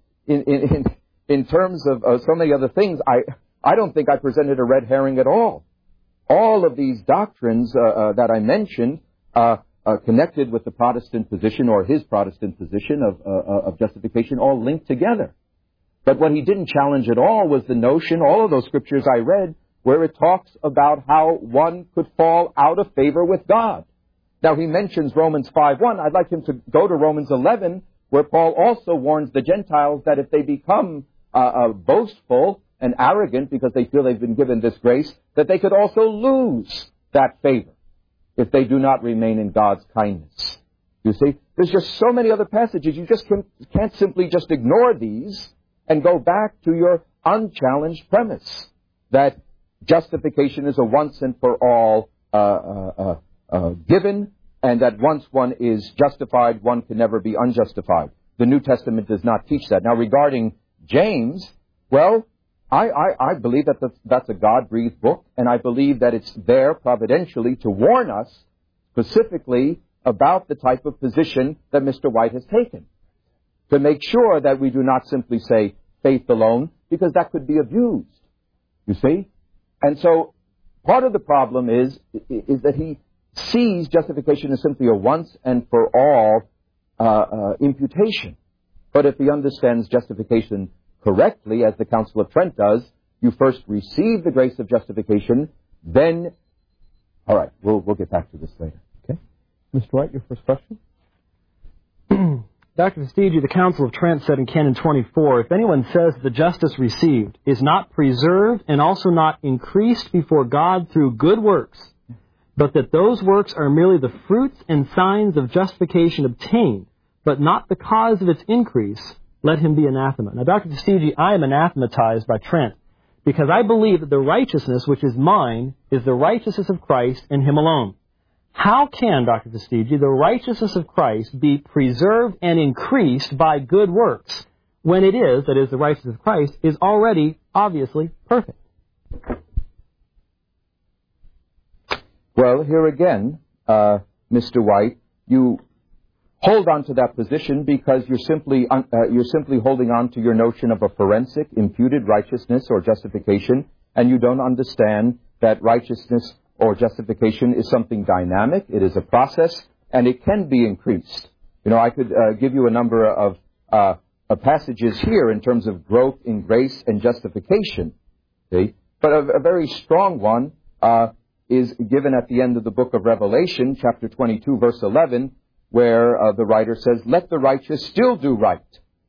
in terms of so many other things, I don't think I presented a red herring at all. All of these doctrines that I mentioned connected with the Protestant position or his Protestant position of justification all linked together. But what he didn't challenge at all was the notion, all of those scriptures I read, where it talks about how one could fall out of favor with God. Now, he mentions Romans 5:1. I'd like him to go to Romans 11, where Paul also warns the Gentiles that if they become boastful and arrogant because they feel they've been given this grace, that they could also lose that favor if they do not remain in God's kindness. You see, there's just so many other passages. You just can't simply just ignore these and go back to your unchallenged premise that justification is a once and for all given, and that once one is justified, one can never be unjustified. The New Testament does not teach that. Now, regarding James, well, I believe that that's a God-breathed book, and I believe that it's there providentially to warn us specifically about the type of position that Mr. White has taken, to make sure that we do not simply say faith alone, because that could be abused, you see? And so part of the problem is that he sees justification as simply a once and for all imputation. But if he understands justification correctly, as the Council of Trent does, you first receive the grace of justification, then... All right, we'll get back to this later. Okay? Mr. White, your first question? Dr. Vestigi, the Council of Trent said in Canon 24, if anyone says the justice received is not preserved and also not increased before God through good works, but that those works are merely the fruits and signs of justification obtained, but not the cause of its increase, let him be anathema. Now, Dr. Vestigi, I am anathematized by Trent because I believe that the righteousness which is mine is the righteousness of Christ and Him alone. How can, Dr. Vestigi, the righteousness of Christ be preserved and increased by good works when it is, that is, the righteousness of Christ, is already obviously perfect? Well, here again, Mr. White, you hold on to that position because you're simply holding on to your notion of a forensic, imputed righteousness or justification, and you don't understand that righteousness or justification is something dynamic. It is a process, and it can be increased. You know, I could give you a number of passages here in terms of growth in grace and justification. See? But a very strong one is given at the end of the book of Revelation, chapter 22, verse 11, where the writer says, let the righteous still do right.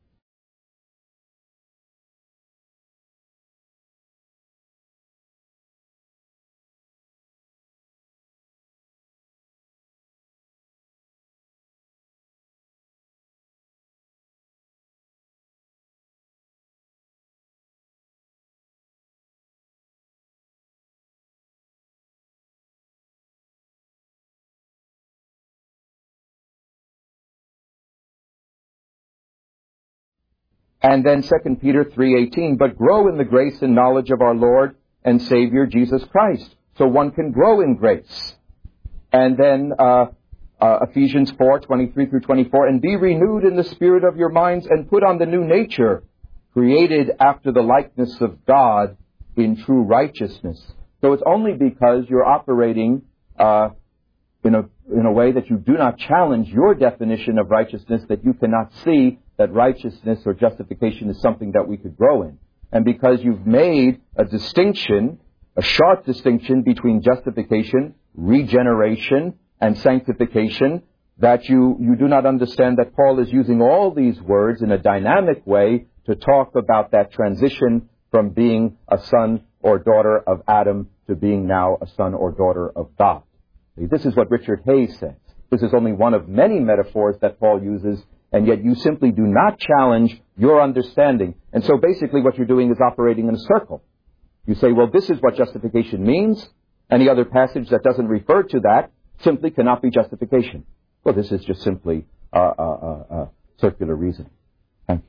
And then 2 Peter 3:18, but grow in the grace and knowledge of our Lord and Savior Jesus Christ. So one can grow in grace. And then Ephesians 4:23 through 24, and be renewed in the spirit of your minds and put on the new nature, created after the likeness of God in true righteousness. So it's only because you're operating in a way that you do not challenge your definition of righteousness that you cannot see that righteousness or justification is something that we could grow in. And because you've made a distinction, a sharp distinction between justification, regeneration, and sanctification, that you do not understand that Paul is using all these words in a dynamic way to talk about that transition from being a son or daughter of Adam to being now a son or daughter of God. This is what Richard Hayes says. This is only one of many metaphors that Paul uses, and yet you simply do not challenge your understanding. And so basically what you're doing is operating in a circle. You say, well, this is what justification means. Any other passage that doesn't refer to that simply cannot be justification. Well, this is just simply circular reasoning. Thank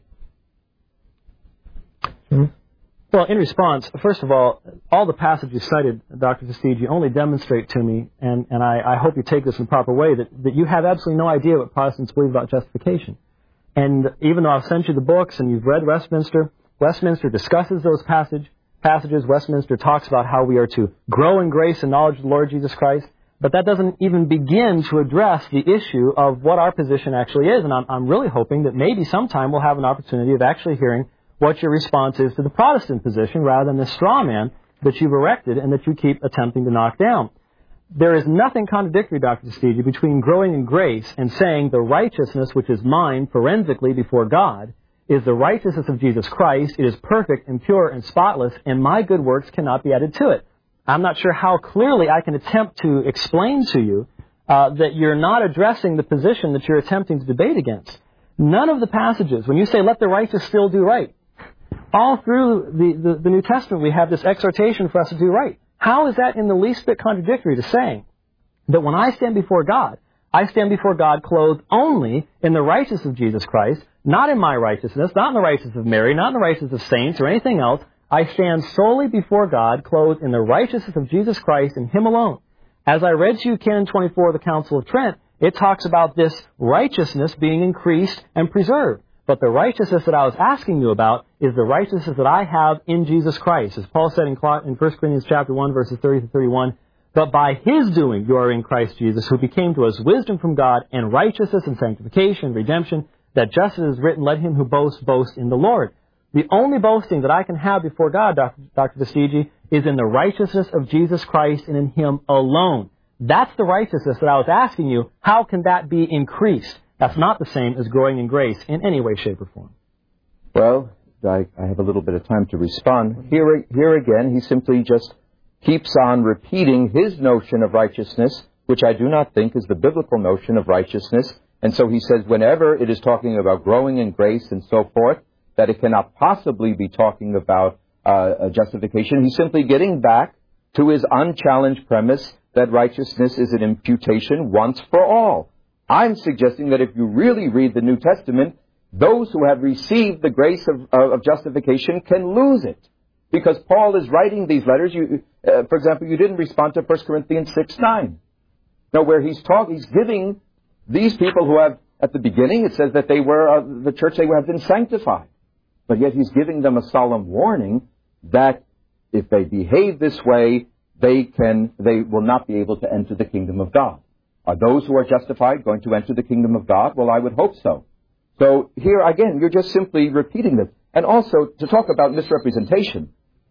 you. Mm-hmm. Well, in response, first of all the passages cited, Dr. Vestigi, only demonstrate to me, and I hope you take this in the proper way, that you have absolutely no idea what Protestants believe about justification. And even though I've sent you the books and you've read Westminster discusses those passages. Westminster talks about how we are to grow in grace and knowledge of the Lord Jesus Christ. But that doesn't even begin to address the issue of what our position actually is. And I'm really hoping that maybe sometime we'll have an opportunity of actually hearing what your response is to the Protestant position rather than the straw man that you've erected and that you keep attempting to knock down. There is nothing contradictory, Dr. Vestigi, between growing in grace and saying the righteousness which is mine forensically before God is the righteousness of Jesus Christ. It is perfect and pure and spotless, and my good works cannot be added to it. I'm not sure how clearly I can attempt to explain to you that you're not addressing the position that you're attempting to debate against. None of the passages, when you say, let the righteous still do right, all through the New Testament we have this exhortation for us to do right. How is that in the least bit contradictory to saying that when I stand before God, I stand before God clothed only in the righteousness of Jesus Christ, not in my righteousness, not in the righteousness of Mary, not in the righteousness of saints or anything else. I stand solely before God, clothed in the righteousness of Jesus Christ and Him alone. As I read to you Canon 24 of the Council of Trent, it talks about this righteousness being increased and preserved. But the righteousness that I was asking you about is the righteousness that I have in Jesus Christ. As Paul said in 1 Corinthians chapter 1, verses 30 to 31, but by His doing you are in Christ Jesus, who became to us wisdom from God and righteousness and sanctification and redemption, that just as it is written, let him who boasts, boast in the Lord. The only boasting that I can have before God, Dr. Vestigi, is in the righteousness of Jesus Christ and in Him alone. That's the righteousness that I was asking you. How can that be increased? That's not the same as growing in grace in any way, shape, or form. Well, I have a little bit of time to respond. Here again, he simply just keeps on repeating his notion of righteousness, which I do not think is the biblical notion of righteousness. And so he says whenever it is talking about growing in grace and so forth, that it cannot possibly be talking about justification. He's simply getting back to his unchallenged premise that righteousness is an imputation once for all. I'm suggesting that if you really read the New Testament, those who have received the grace of justification can lose it. Because Paul is writing these letters. For example, you didn't respond to 1 Corinthians 6:9. Now, where he's giving these people who have, at the beginning, it says that they were, the church, they have been sanctified. But yet he's giving them a solemn warning that if they behave this way, they will not be able to enter the kingdom of God. Are those who are justified going to enter the kingdom of God? Well, I would hope so. So here, again, you're just simply repeating this. And also, to talk about misrepresentation.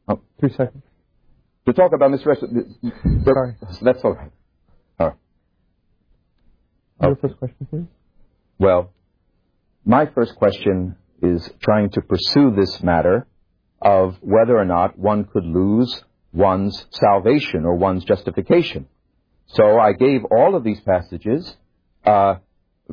3 seconds. To talk about misrepresentation. Sorry. That's all right. All right. Your first question, please. Well, my first question is trying to pursue this matter of whether or not one could lose one's salvation or one's justification. So I gave all of these passages where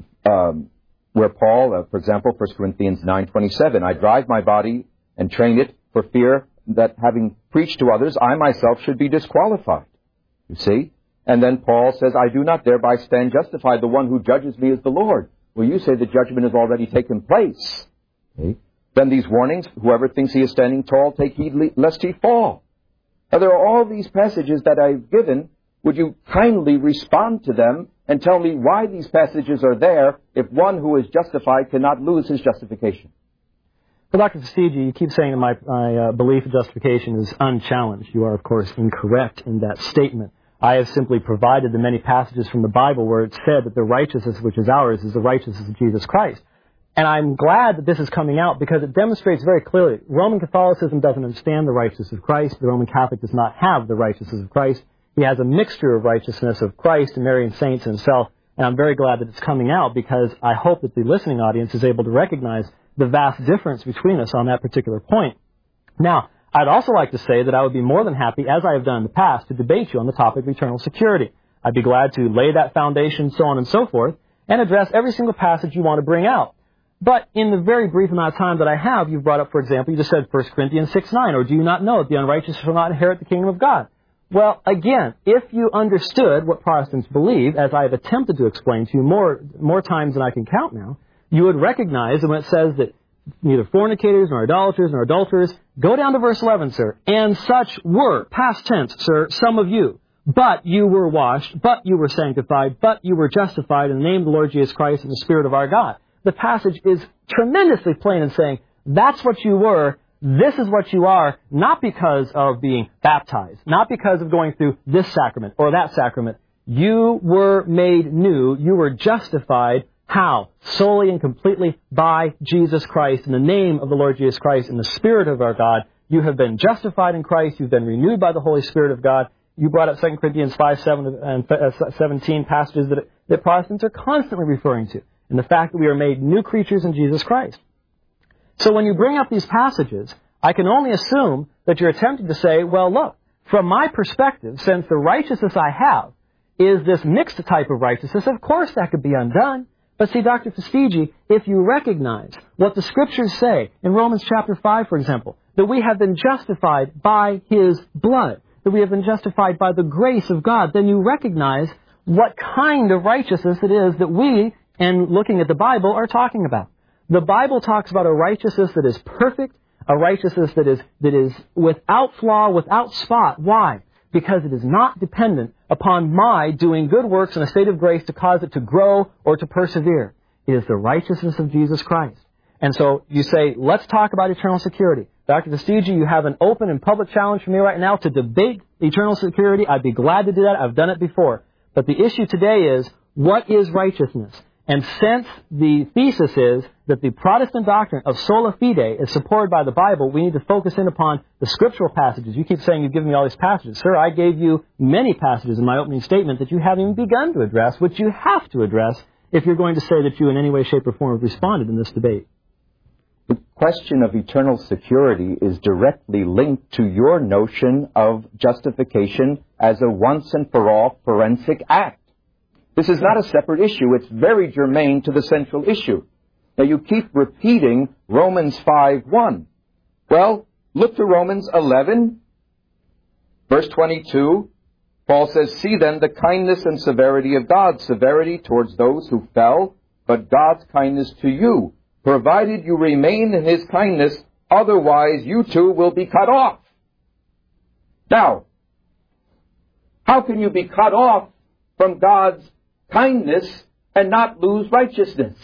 Paul, for example, 1 Corinthians 9:27, I drive my body and train it for fear that having preached to others, I myself should be disqualified. You see? And then Paul says, I do not thereby stand justified. The one who judges me is the Lord. Well, you say the judgment has already taken place. Okay? Then these warnings, whoever thinks he is standing tall, take heed lest he fall. Now, there are all these passages that I've given. Would you kindly respond to them and tell me why these passages are there if one who is justified cannot lose his justification? Well, Dr. Vestigi, you keep saying that my belief in justification is unchallenged. You are, of course, incorrect in that statement. I have simply provided the many passages from the Bible where it said that the righteousness which is ours is the righteousness of Jesus Christ. And I'm glad that this is coming out because it demonstrates very clearly Roman Catholicism doesn't understand the righteousness of Christ. The Roman Catholic does not have the righteousness of Christ. He has a mixture of righteousness of Christ and Mary and saints and himself. And I'm very glad that it's coming out because I hope that the listening audience is able to recognize the vast difference between us on that particular point. Now, I'd also like to say that I would be more than happy, as I have done in the past, to debate you on the topic of eternal security. I'd be glad to lay that foundation, so on and so forth, and address every single passage you want to bring out. But in the very brief amount of time that I have, you've brought up, for example, you just said 1 Corinthians 6:9, or do you not know that the unrighteous shall not inherit the kingdom of God? Well, again, if you understood what Protestants believe, as I have attempted to explain to you more times than I can count now, you would recognize that when it says that neither fornicators, nor idolaters, nor adulterers, go down to verse 11, sir, and such were, past tense, sir, some of you, but you were washed, but you were sanctified, but you were justified in the name of the Lord Jesus Christ and the Spirit of our God. The passage is tremendously plain in saying, that's what you were, this is what you are, not because of being baptized, not because of going through this sacrament or that sacrament. You were made new, you were justified. How? Solely and completely by Jesus Christ, in the name of the Lord Jesus Christ, in the Spirit of our God. You have been justified in Christ, you've been renewed by the Holy Spirit of God. You brought up 2 Corinthians 5:7 and 17 passages that Protestants are constantly referring to, and the fact that we are made new creatures in Jesus Christ. So when you bring up these passages, I can only assume that you're attempting to say, well, look, from my perspective, since the righteousness I have is this mixed type of righteousness, of course that could be undone. But see, Dr. Fastigi, if you recognize what the Scriptures say in Romans chapter 5, for example, that we have been justified by His blood, that we have been justified by the grace of God, then you recognize what kind of righteousness it is that we, and looking at the Bible, are talking about. The Bible talks about a righteousness that is perfect, a righteousness that is without flaw, without spot. Why? Because it is not dependent upon my doing good works in a state of grace to cause it to grow or to persevere. It is the righteousness of Jesus Christ. And so you say, let's talk about eternal security. Dr. Fastigi, you have an open and public challenge for me right now to debate eternal security. I'd be glad to do that. I've done it before. But the issue today is, what is righteousness? And since the thesis is that the Protestant doctrine of sola fide is supported by the Bible, we need to focus in upon the scriptural passages. You keep saying you've given me all these passages. Sir, I gave you many passages in my opening statement that you haven't even begun to address, which you have to address if you're going to say that you in any way, shape, or form have responded in this debate. The question of eternal security is directly linked to your notion of justification as a once-and-for-all forensic act. This is not a separate issue. It's very germane to the central issue. Now, you keep repeating Romans 5:1. Well, look to Romans 11, verse 22. Paul says, see then the kindness and severity of God, severity towards those who fell, but God's kindness to you, provided you remain in His kindness, otherwise you too will be cut off. Now, how can you be cut off from God's kindness and not lose righteousness?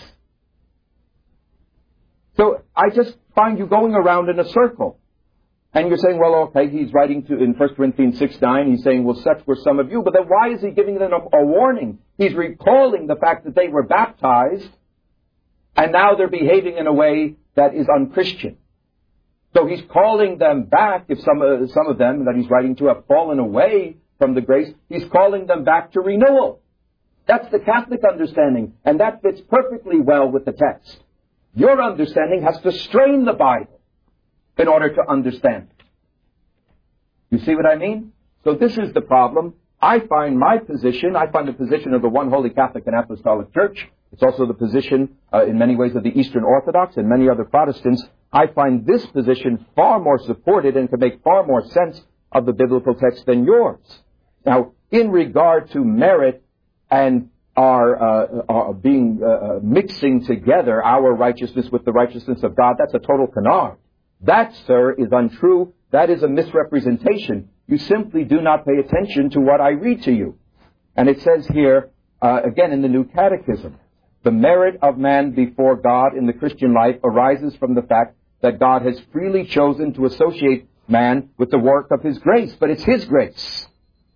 So I just find you going around in a circle. And you're saying, well, okay, he's writing to in 1 Corinthians 6:9, he's saying, well, such were some of you. But then why is he giving them a warning? He's recalling the fact that they were baptized, and now they're behaving in a way that is unchristian. So he's calling them back. If some of them that he's writing to have fallen away from the grace, he's calling them back to renewal. That's the Catholic understanding, and that fits perfectly well with the text. Your understanding has to strain the Bible in order to understand it. You see what I mean? So this is the problem. I find the position of the one holy Catholic and Apostolic Church. It's also the position, in many ways, of the Eastern Orthodox and many other Protestants. I find this position far more supported and can make far more sense of the biblical text than yours. Now, in regard to merit and our mixing together our righteousness with the righteousness of God, that's a total canard. That, sir, is untrue. That is a misrepresentation. You simply do not pay attention to what I read to you. And it says here, again in the New Catechism, the merit of man before God in the Christian life arises from the fact that God has freely chosen to associate man with the work of His grace. But it's His grace.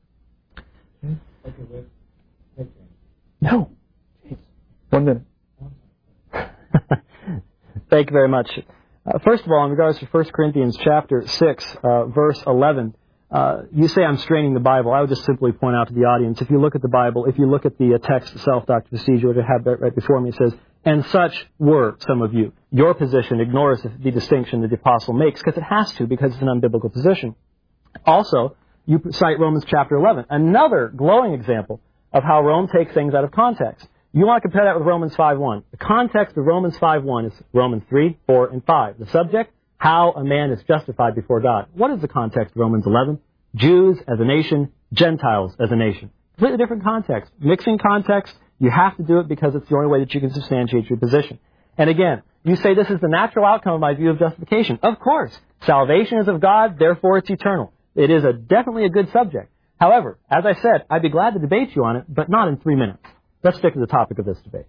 No. 1 minute. Thank you very much. First of all, in regards to 1 Corinthians chapter 6, verse 11, You say I'm straining the Bible. I would just simply point out to the audience, if you look at the Bible, if you look at the text itself, Dr. Besiege, which I have right before me, it says, and such were some of you. Your position ignores the distinction that the apostle makes, because it has to, because it's an unbiblical position. Also, you cite Romans chapter 11, another glowing example of how Rome takes things out of context. You want to compare that with Romans 5:1. The context of Romans 5:1 is Romans 3, 4, and 5. The subject, how a man is justified before God. What is the context of Romans 11? Jews as a nation, Gentiles as a nation. Completely different context. Mixing context, you have to do it because it's the only way that you can substantiate your position. And again, you say this is the natural outcome of my view of justification. Of course. Salvation is of God, therefore it's eternal. It is definitely a good subject. However, as I said, I'd be glad to debate you on it, but not in 3 minutes. Let's stick to the topic of this debate.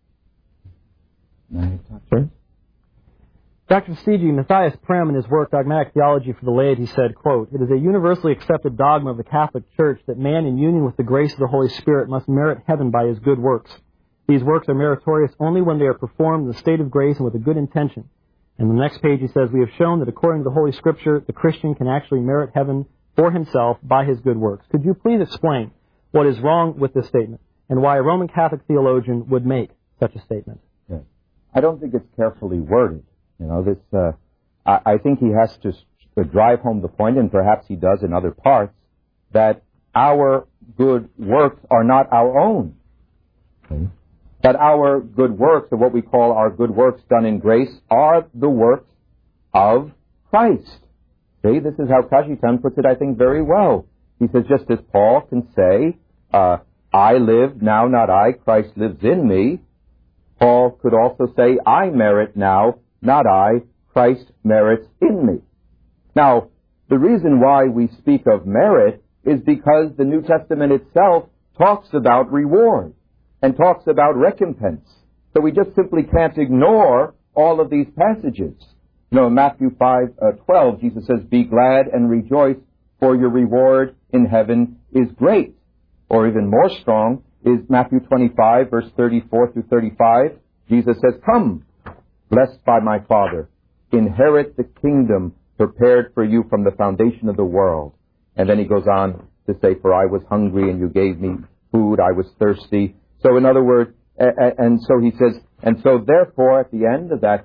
Sure. Dr. Besiege, Matthias Prem, in his work, Dogmatic Theology for the Laity, said, quote, "It is a universally accepted dogma of the Catholic Church that man in union with the grace of the Holy Spirit must merit heaven by his good works. These works are meritorious only when they are performed in the state of grace and with a good intention." And the next page he says, "We have shown that according to the Holy Scripture, the Christian can actually merit heaven for himself by his good works." Could you please explain what is wrong with this statement and why a Roman Catholic theologian would make such a statement? Yes. I don't think it's carefully worded. You know, this. I think he has to drive home the point, and perhaps he does in other parts, that our good works are not our own. Okay. That our good works, or what we call our good works done in grace, are the works of Christ. See, this is how Kashitan puts it, I think, very well. He says, just as Paul can say, I live, now not I, Christ lives in me, Paul could also say, I merit now, not I, Christ merits in me. Now, the reason why we speak of merit is because the New Testament itself talks about reward and talks about recompense. So we just simply can't ignore all of these passages. You know, in Matthew 5:12, Jesus says, "Be glad and rejoice, for your reward in heaven is great." Or even more strong is Matthew 25, verse 34 through 35. Jesus says, "Come, blessed by my Father, inherit the kingdom prepared for you from the foundation of the world." And then he goes on to say, "For I was hungry and you gave me food, I was thirsty." So in other words, and so he says, and so therefore at the end of that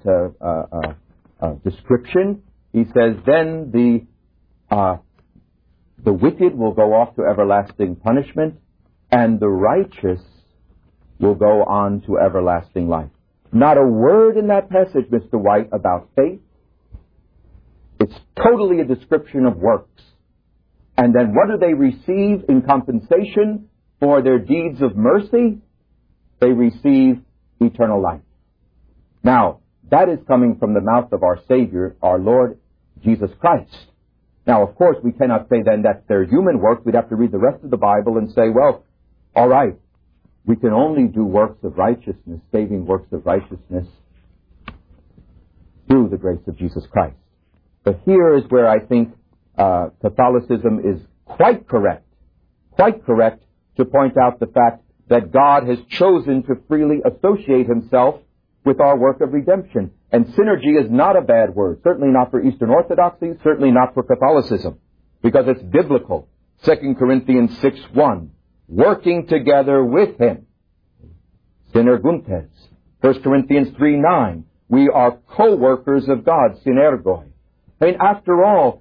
description, he says, then the wicked will go off to everlasting punishment, and the righteous will go on to everlasting life. Not a word in that passage, Mr. White, about faith. It's totally a description of works. And then what do they receive in compensation for their deeds of mercy? They receive eternal life. Now, that is coming from the mouth of our Savior, our Lord Jesus Christ. Now, of course, we cannot say then that's their human work. We'd have to read the rest of the Bible and say, well, all right, we can only do works of righteousness, saving works of righteousness, through the grace of Jesus Christ. But here is where I think Catholicism is quite correct to point out the fact that God has chosen to freely associate himself with our work of redemption. And synergy is not a bad word, certainly not for Eastern Orthodoxy, certainly not for Catholicism, because it's biblical. 2 Corinthians 6:1, working together with him. Synerguntes. 1 Corinthians 3:9, we are co-workers of God, synergoi. I mean, after all,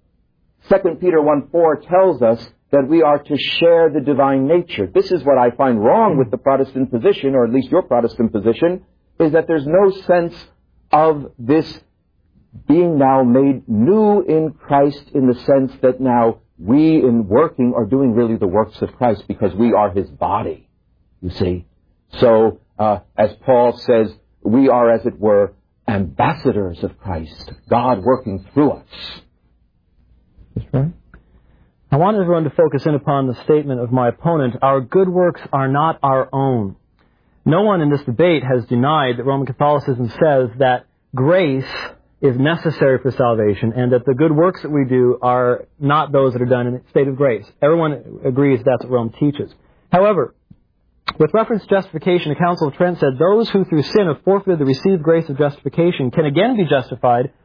2 Peter 1:4 tells us that we are to share the divine nature. This is what I find wrong with the Protestant position, or at least your Protestant position, is that there's no sense of this being now made new in Christ, in the sense that now we in working are doing really the works of Christ because we are his body, you see. So, as Paul says, we are, as it were, ambassadors of Christ, God working through us. That's right. I want everyone to focus in upon the statement of my opponent, our good works are not our own. No one in this debate has denied that Roman Catholicism says that grace is necessary for salvation and that the good works that we do are not those that are done in a state of grace. Everyone agrees that's what Rome teaches. However, with reference to justification, the Council of Trent said those who through sin have forfeited the received grace of justification can again be justified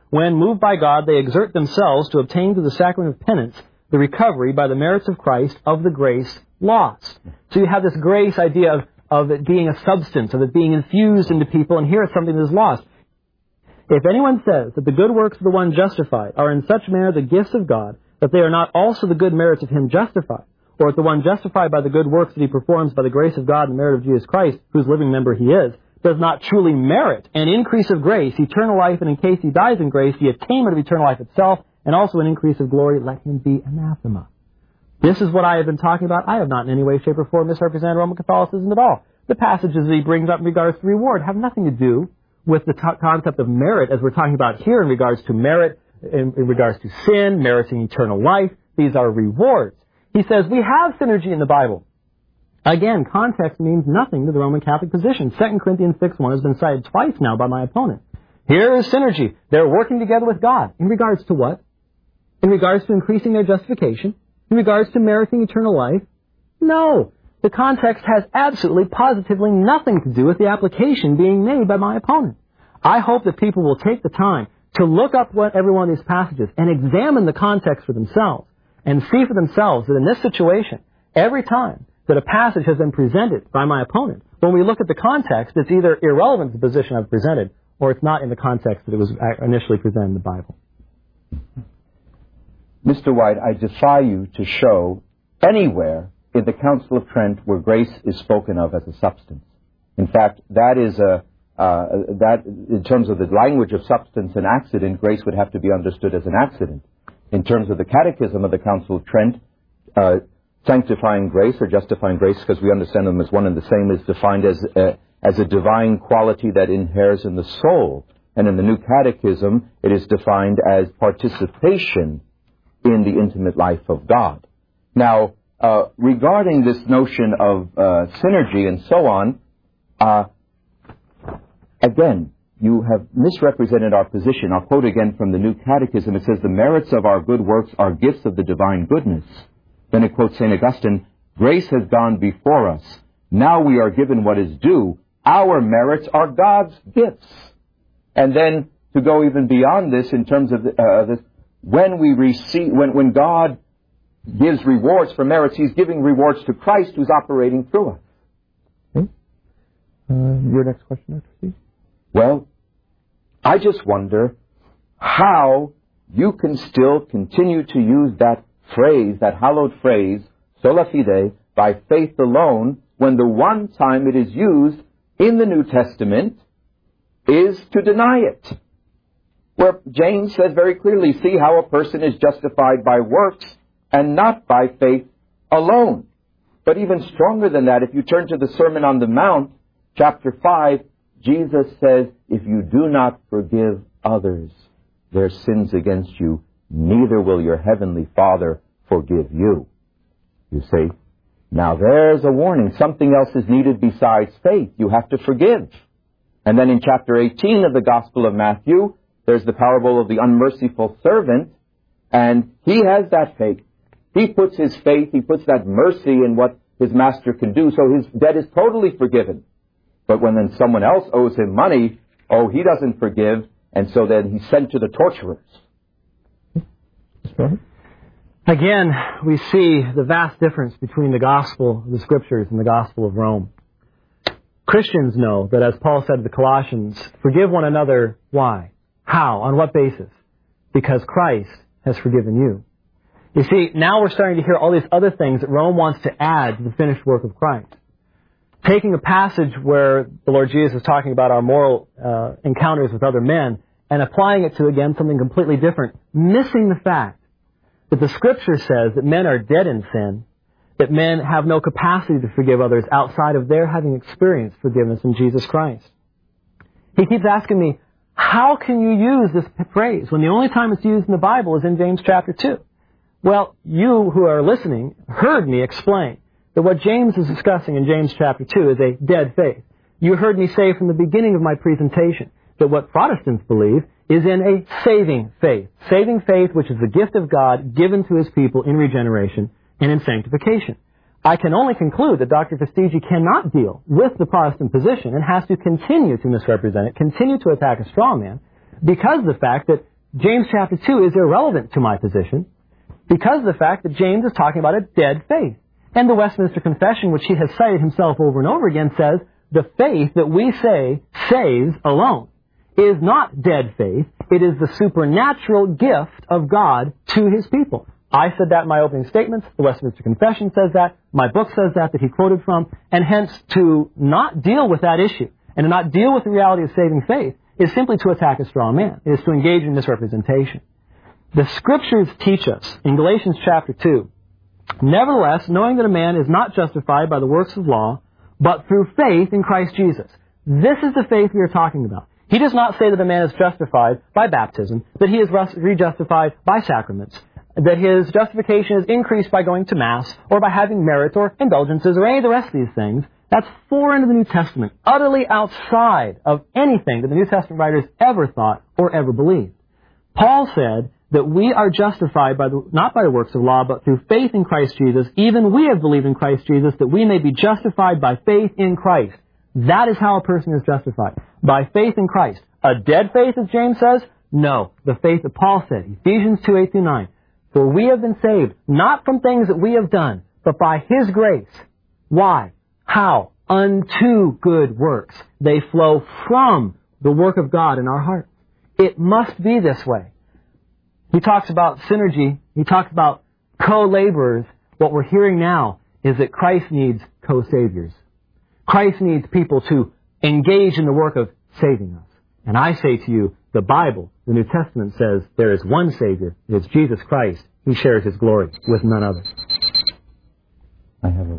when, moved by God, they exert themselves to obtain through the sacrament of penance the recovery by the merits of Christ of the grace lost. So you have this grace idea of it being a substance, of it being infused into people, and here it's something that is lost. If anyone says that the good works of the one justified are in such manner the gifts of God, that they are not also the good merits of him justified, or that the one justified by the good works that he performs by the grace of God and the merit of Jesus Christ, whose living member he is, does not truly merit an increase of grace, eternal life, and in case he dies in grace, the attainment of eternal life itself, and also an increase of glory, let him be anathema. This is what I have been talking about. I have not in any way, shape, or form misrepresented Roman Catholicism at all. The passages that he brings up in regards to reward have nothing to do with the concept of merit as we're talking about here in regards to merit, in regards to sin, meriting eternal life. These are rewards. He says we have synergy in the Bible. Again, context means nothing to the Roman Catholic position. 2 Corinthians 6:1 has been cited twice now by my opponent. Here is synergy. They're working together with God. In regards to what? In regards to increasing their justification? In regards to meriting eternal life? No. The context has absolutely, positively nothing to do with the application being made by my opponent. I hope that people will take the time to look up every one of these passages and examine the context for themselves and see for themselves that in this situation, every time that a passage has been presented by my opponent, when we look at the context, it's either irrelevant to the position I've presented or it's not in the context that it was initially presented in the Bible. Mr. White, I defy you to show anywhere in the Council of Trent where grace is spoken of as a substance. In fact, that is that in terms of the language of substance and accident, grace would have to be understood as an accident. In terms of the Catechism of the Council of Trent, sanctifying grace or justifying grace, because we understand them as one and the same, is defined as a divine quality that inheres in the soul. And in the New Catechism, it is defined as participation in the intimate life of God. Now, regarding this notion of synergy and so on, again, you have misrepresented our position. I'll quote again from the New Catechism. It says, the merits of our good works are gifts of the divine goodness. Then it quotes St. Augustine, grace has gone before us. Now we are given what is due. Our merits are God's gifts. And then to go even beyond this in terms of this, when God gives rewards for merits, He's giving rewards to Christ who's operating through us. Okay. Your next question, Dr. Steve? Well, I just wonder how you can still continue to use that phrase, that hallowed phrase, sola fide, by faith alone, when the one time it is used in the New Testament is to deny it. Where James says very clearly, see how a person is justified by works and not by faith alone. But even stronger than that, if you turn to the Sermon on the Mount, chapter 5, Jesus says, if you do not forgive others their sins against you, neither will your heavenly Father forgive you. You see, now there's a warning. Something else is needed besides faith. You have to forgive. And then in chapter 18 of the Gospel of Matthew, there's the parable of the unmerciful servant, and he has that faith. He puts his faith, he puts that mercy in what his master can do, so his debt is totally forgiven. But when then someone else owes him money, he doesn't forgive, and so then he's sent to the torturers. Again, we see the vast difference between the gospel of the Scriptures and the gospel of Rome. Christians know that, as Paul said to the Colossians, forgive one another. Why? How? On what basis? Because Christ has forgiven you. You see, now we're starting to hear all these other things that Rome wants to add to the finished work of Christ. Taking a passage where the Lord Jesus is talking about our moral encounters with other men and applying it to, again, something completely different, missing the fact that the Scripture says that men are dead in sin, that men have no capacity to forgive others outside of their having experienced forgiveness in Jesus Christ. He keeps asking me, how can you use this phrase when the only time it's used in the Bible is in James chapter 2? Well, you who are listening heard me explain that what James is discussing in James chapter 2 is a dead faith. You heard me say from the beginning of my presentation that what Protestants believe is in a saving faith. Saving faith, which is the gift of God given to His people in regeneration and in sanctification. I can only conclude that Dr. Vestigi cannot deal with the Protestant position and has to continue to misrepresent it, continue to attack a straw man, because of the fact that James chapter 2 is irrelevant to my position because of the fact that James is talking about a dead faith. And the Westminster Confession, which he has cited himself over and over again, says the faith that we say saves alone is not dead faith. It is the supernatural gift of God to His people. I said that in my opening statements. The Westminster Confession says that. My book says that he quoted from. And hence, to not deal with that issue and to not deal with the reality of saving faith is simply to attack a straw man. It is to engage in misrepresentation. The Scriptures teach us in Galatians chapter 2, nevertheless, knowing that a man is not justified by the works of law, but through faith in Christ Jesus. This is the faith we are talking about. He does not say that a man is justified by baptism, that he is rejustified by sacraments, that his justification is increased by going to Mass, or by having merit or indulgences, or any of the rest of these things. That's foreign to the New Testament, utterly outside of anything that the New Testament writers ever thought or ever believed. Paul said that we are justified not by the works of law, but through faith in Christ Jesus. Even we have believed in Christ Jesus, that we may be justified by faith in Christ. That is how a person is justified, by faith in Christ. A dead faith, as James says? No. The faith that Paul said, Ephesians 2:8-9. For we have been saved, not from things that we have done, but by His grace. Why? How? Unto good works. They flow from the work of God in our hearts. It must be this way. He talks about synergy. He talks about co-laborers. What we're hearing now is that Christ needs co-saviors. Christ needs people to engage in the work of saving us. And I say to you, the Bible, the New Testament says there is one Savior. It is Jesus Christ. He shares His glory with none other. I have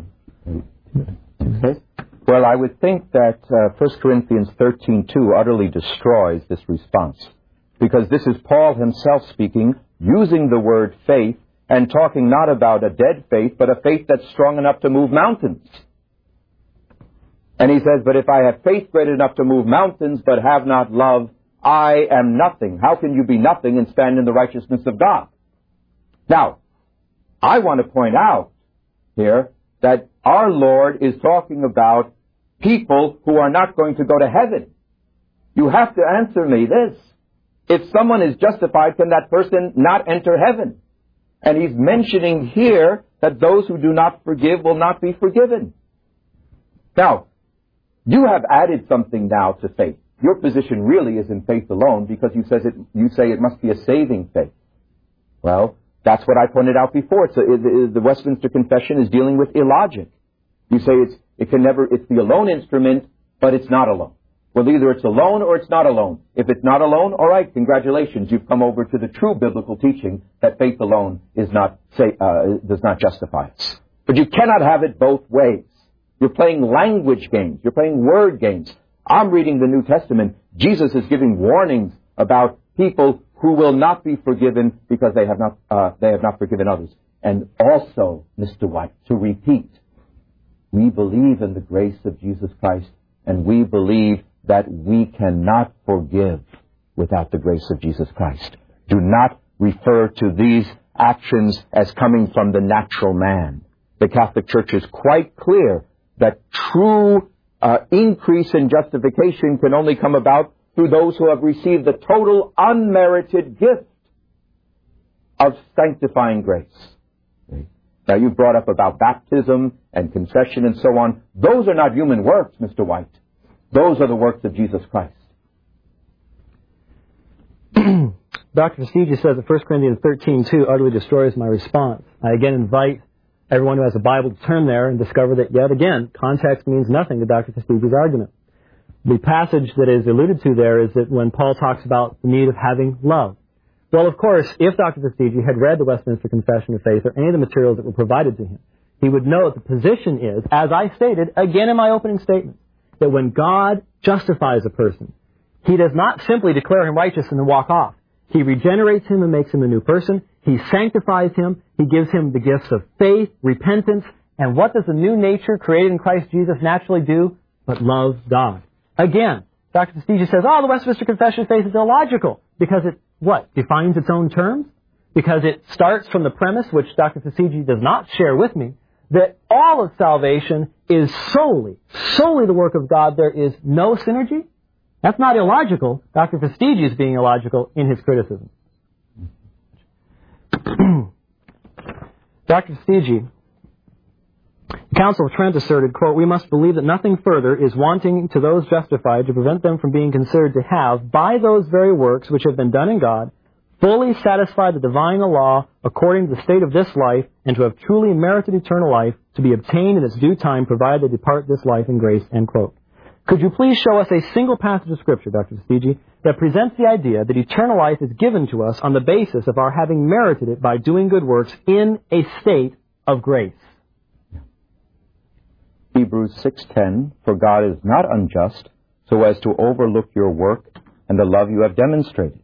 okay. Well, I would think that 1 Corinthians 13:2 utterly destroys this response. Because this is Paul himself speaking, using the word faith, and talking not about a dead faith, but a faith that's strong enough to move mountains. And he says, but if I have faith great enough to move mountains, but have not love, I am nothing. How can you be nothing and stand in the righteousness of God? Now, I want to point out here that our Lord is talking about people who are not going to go to heaven. You have to answer me this. If someone is justified, can that person not enter heaven? And he's mentioning here that those who do not forgive will not be forgiven. Now, you have added something now to faith. Your position really is in faith alone because you say it must be a saving faith. Well, that's what I pointed out before. The Westminster Confession is dealing with illogic. You say it's the alone instrument, but it's not alone. Well, either it's alone or it's not alone. If it's not alone, all right, congratulations. You've come over to the true biblical teaching that faith alone does not justify us. But you cannot have it both ways. You're playing language games. You're playing word games. I'm reading the New Testament. Jesus is giving warnings about people who will not be forgiven because they have not forgiven others. And also, Mr. White, to repeat, we believe in the grace of Jesus Christ, and we believe that we cannot forgive without the grace of Jesus Christ. Do not refer to these actions as coming from the natural man. The Catholic Church is quite clear that true increase in justification can only come about through those who have received the total unmerited gift of sanctifying grace. Okay. Now, you brought up about baptism and confession and so on. Those are not human works, Mr. White. Those are the works of Jesus Christ. Dr. Vestigia says that 1 Corinthians 13:2 utterly destroys my response. I again invite everyone who has a Bible to turn there and discover that, yet again, context means nothing to Dr. Vestigia's argument. The passage that is alluded to there is that when Paul talks about the need of having love. Well, of course, if Dr. Vestigia had read the Westminster Confession of Faith or any of the materials that were provided to him, he would know that the position is, as I stated again in my opening statement, that when God justifies a person, He does not simply declare him righteous and then walk off. He regenerates him and makes him a new person. He sanctifies him. He gives him the gifts of faith, repentance, and what does the new nature created in Christ Jesus naturally do but love God? Again, Dr. Vestigia says, the Westminster Confession of Faith is illogical because it, defines its own terms? Because it starts from the premise, which Dr. Vestigia does not share with me, that all of salvation is solely the work of God. There is no synergy. That's not illogical. Dr. Vestigia is being illogical in his criticism. Dr. Stege, the Council of Trent asserted, quote, "We must believe that nothing further is wanting to those justified to prevent them from being considered to have, by those very works which have been done in God, fully satisfied the divine law according to the state of this life, and to have truly merited eternal life, to be obtained in its due time, provided they depart this life in grace," end quote. Could you please show us a single passage of Scripture, Dr. Stege, that presents the idea that eternal life is given to us on the basis of our having merited it by doing good works in a state of grace? Hebrews 6:10, "For God is not unjust, so as to overlook your work and the love you have demonstrated."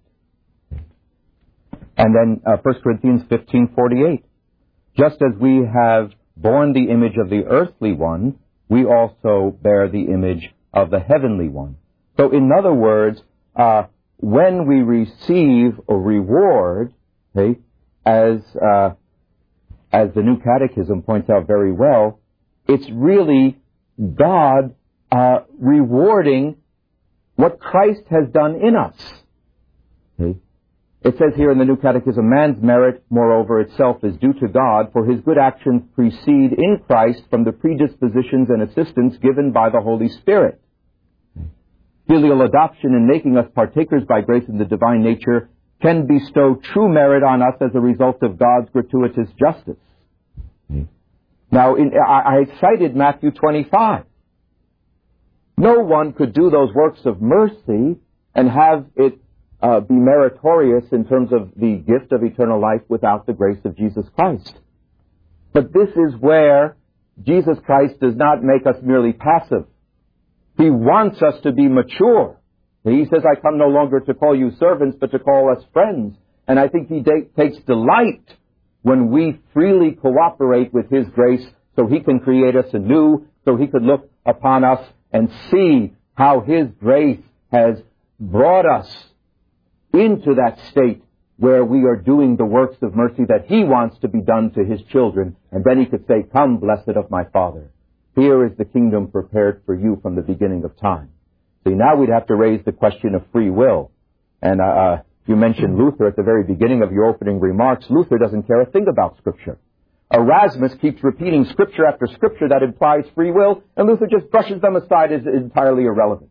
And then 1 Corinthians 15:48, "Just as we have borne the image of the earthly one, we also bear the image of the heavenly one." So in other words, when we receive a reward, okay, as the New Catechism points out very well, it's really God rewarding what Christ has done in us. Okay? It says here in the New Catechism, "Man's merit, moreover, itself is due to God, for his good actions proceed in Christ from the predispositions and assistance given by the Holy Spirit. Filial adoption in making us partakers by grace in the divine nature can bestow true merit on us as a result of God's gratuitous justice." Now, I cited Matthew 25. No one could do those works of mercy and have it be meritorious in terms of the gift of eternal life without the grace of Jesus Christ. But this is where Jesus Christ does not make us merely passive. He wants us to be mature. He says, "I come no longer to call you servants, but to call us friends." And I think He takes delight when we freely cooperate with His grace so He can create us anew, so He could look upon us and see how His grace has brought us into that state where we are doing the works of mercy that He wants to be done to His children. And then He could say, "Come, blessed of my Father. Here is the kingdom prepared for you from the beginning of time." See, now we'd have to raise the question of free will. And you mentioned Luther at the very beginning of your opening remarks. Luther doesn't care a thing about Scripture. Erasmus keeps repeating Scripture after Scripture that implies free will, and Luther just brushes them aside as entirely irrelevant.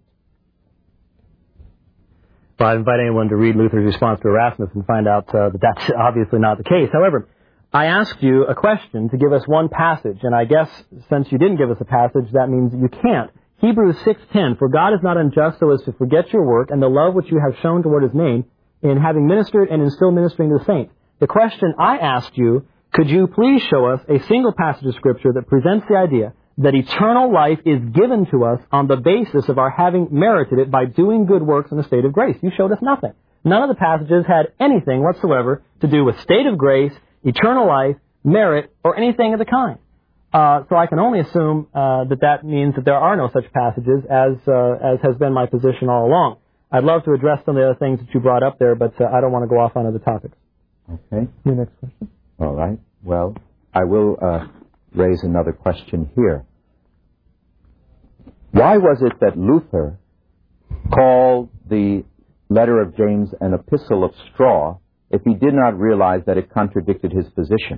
Well, I invite anyone to read Luther's response to Erasmus and find out that that's obviously not the case. However, I asked you a question to give us one passage, and I guess since you didn't give us a passage, that means you can't. Hebrews 6:10, "For God is not unjust so as to forget your work and the love which you have shown toward His name in having ministered and in still ministering to the saints." The question I asked you, could you please show us a single passage of Scripture that presents the idea that eternal life is given to us on the basis of our having merited it by doing good works in a state of grace? You showed us nothing. None of the passages had anything whatsoever to do with state of grace, eternal life, merit, or anything of the kind. So I can only assume that means that there are no such passages, as has been my position all along. I'd love to address some of the other things that you brought up there, but I don't want to go off on other topics. Okay. Your next question. All right. Well, I will raise another question here. Why was it that Luther called the letter of James an epistle of straw if he did not realize that it contradicted his position?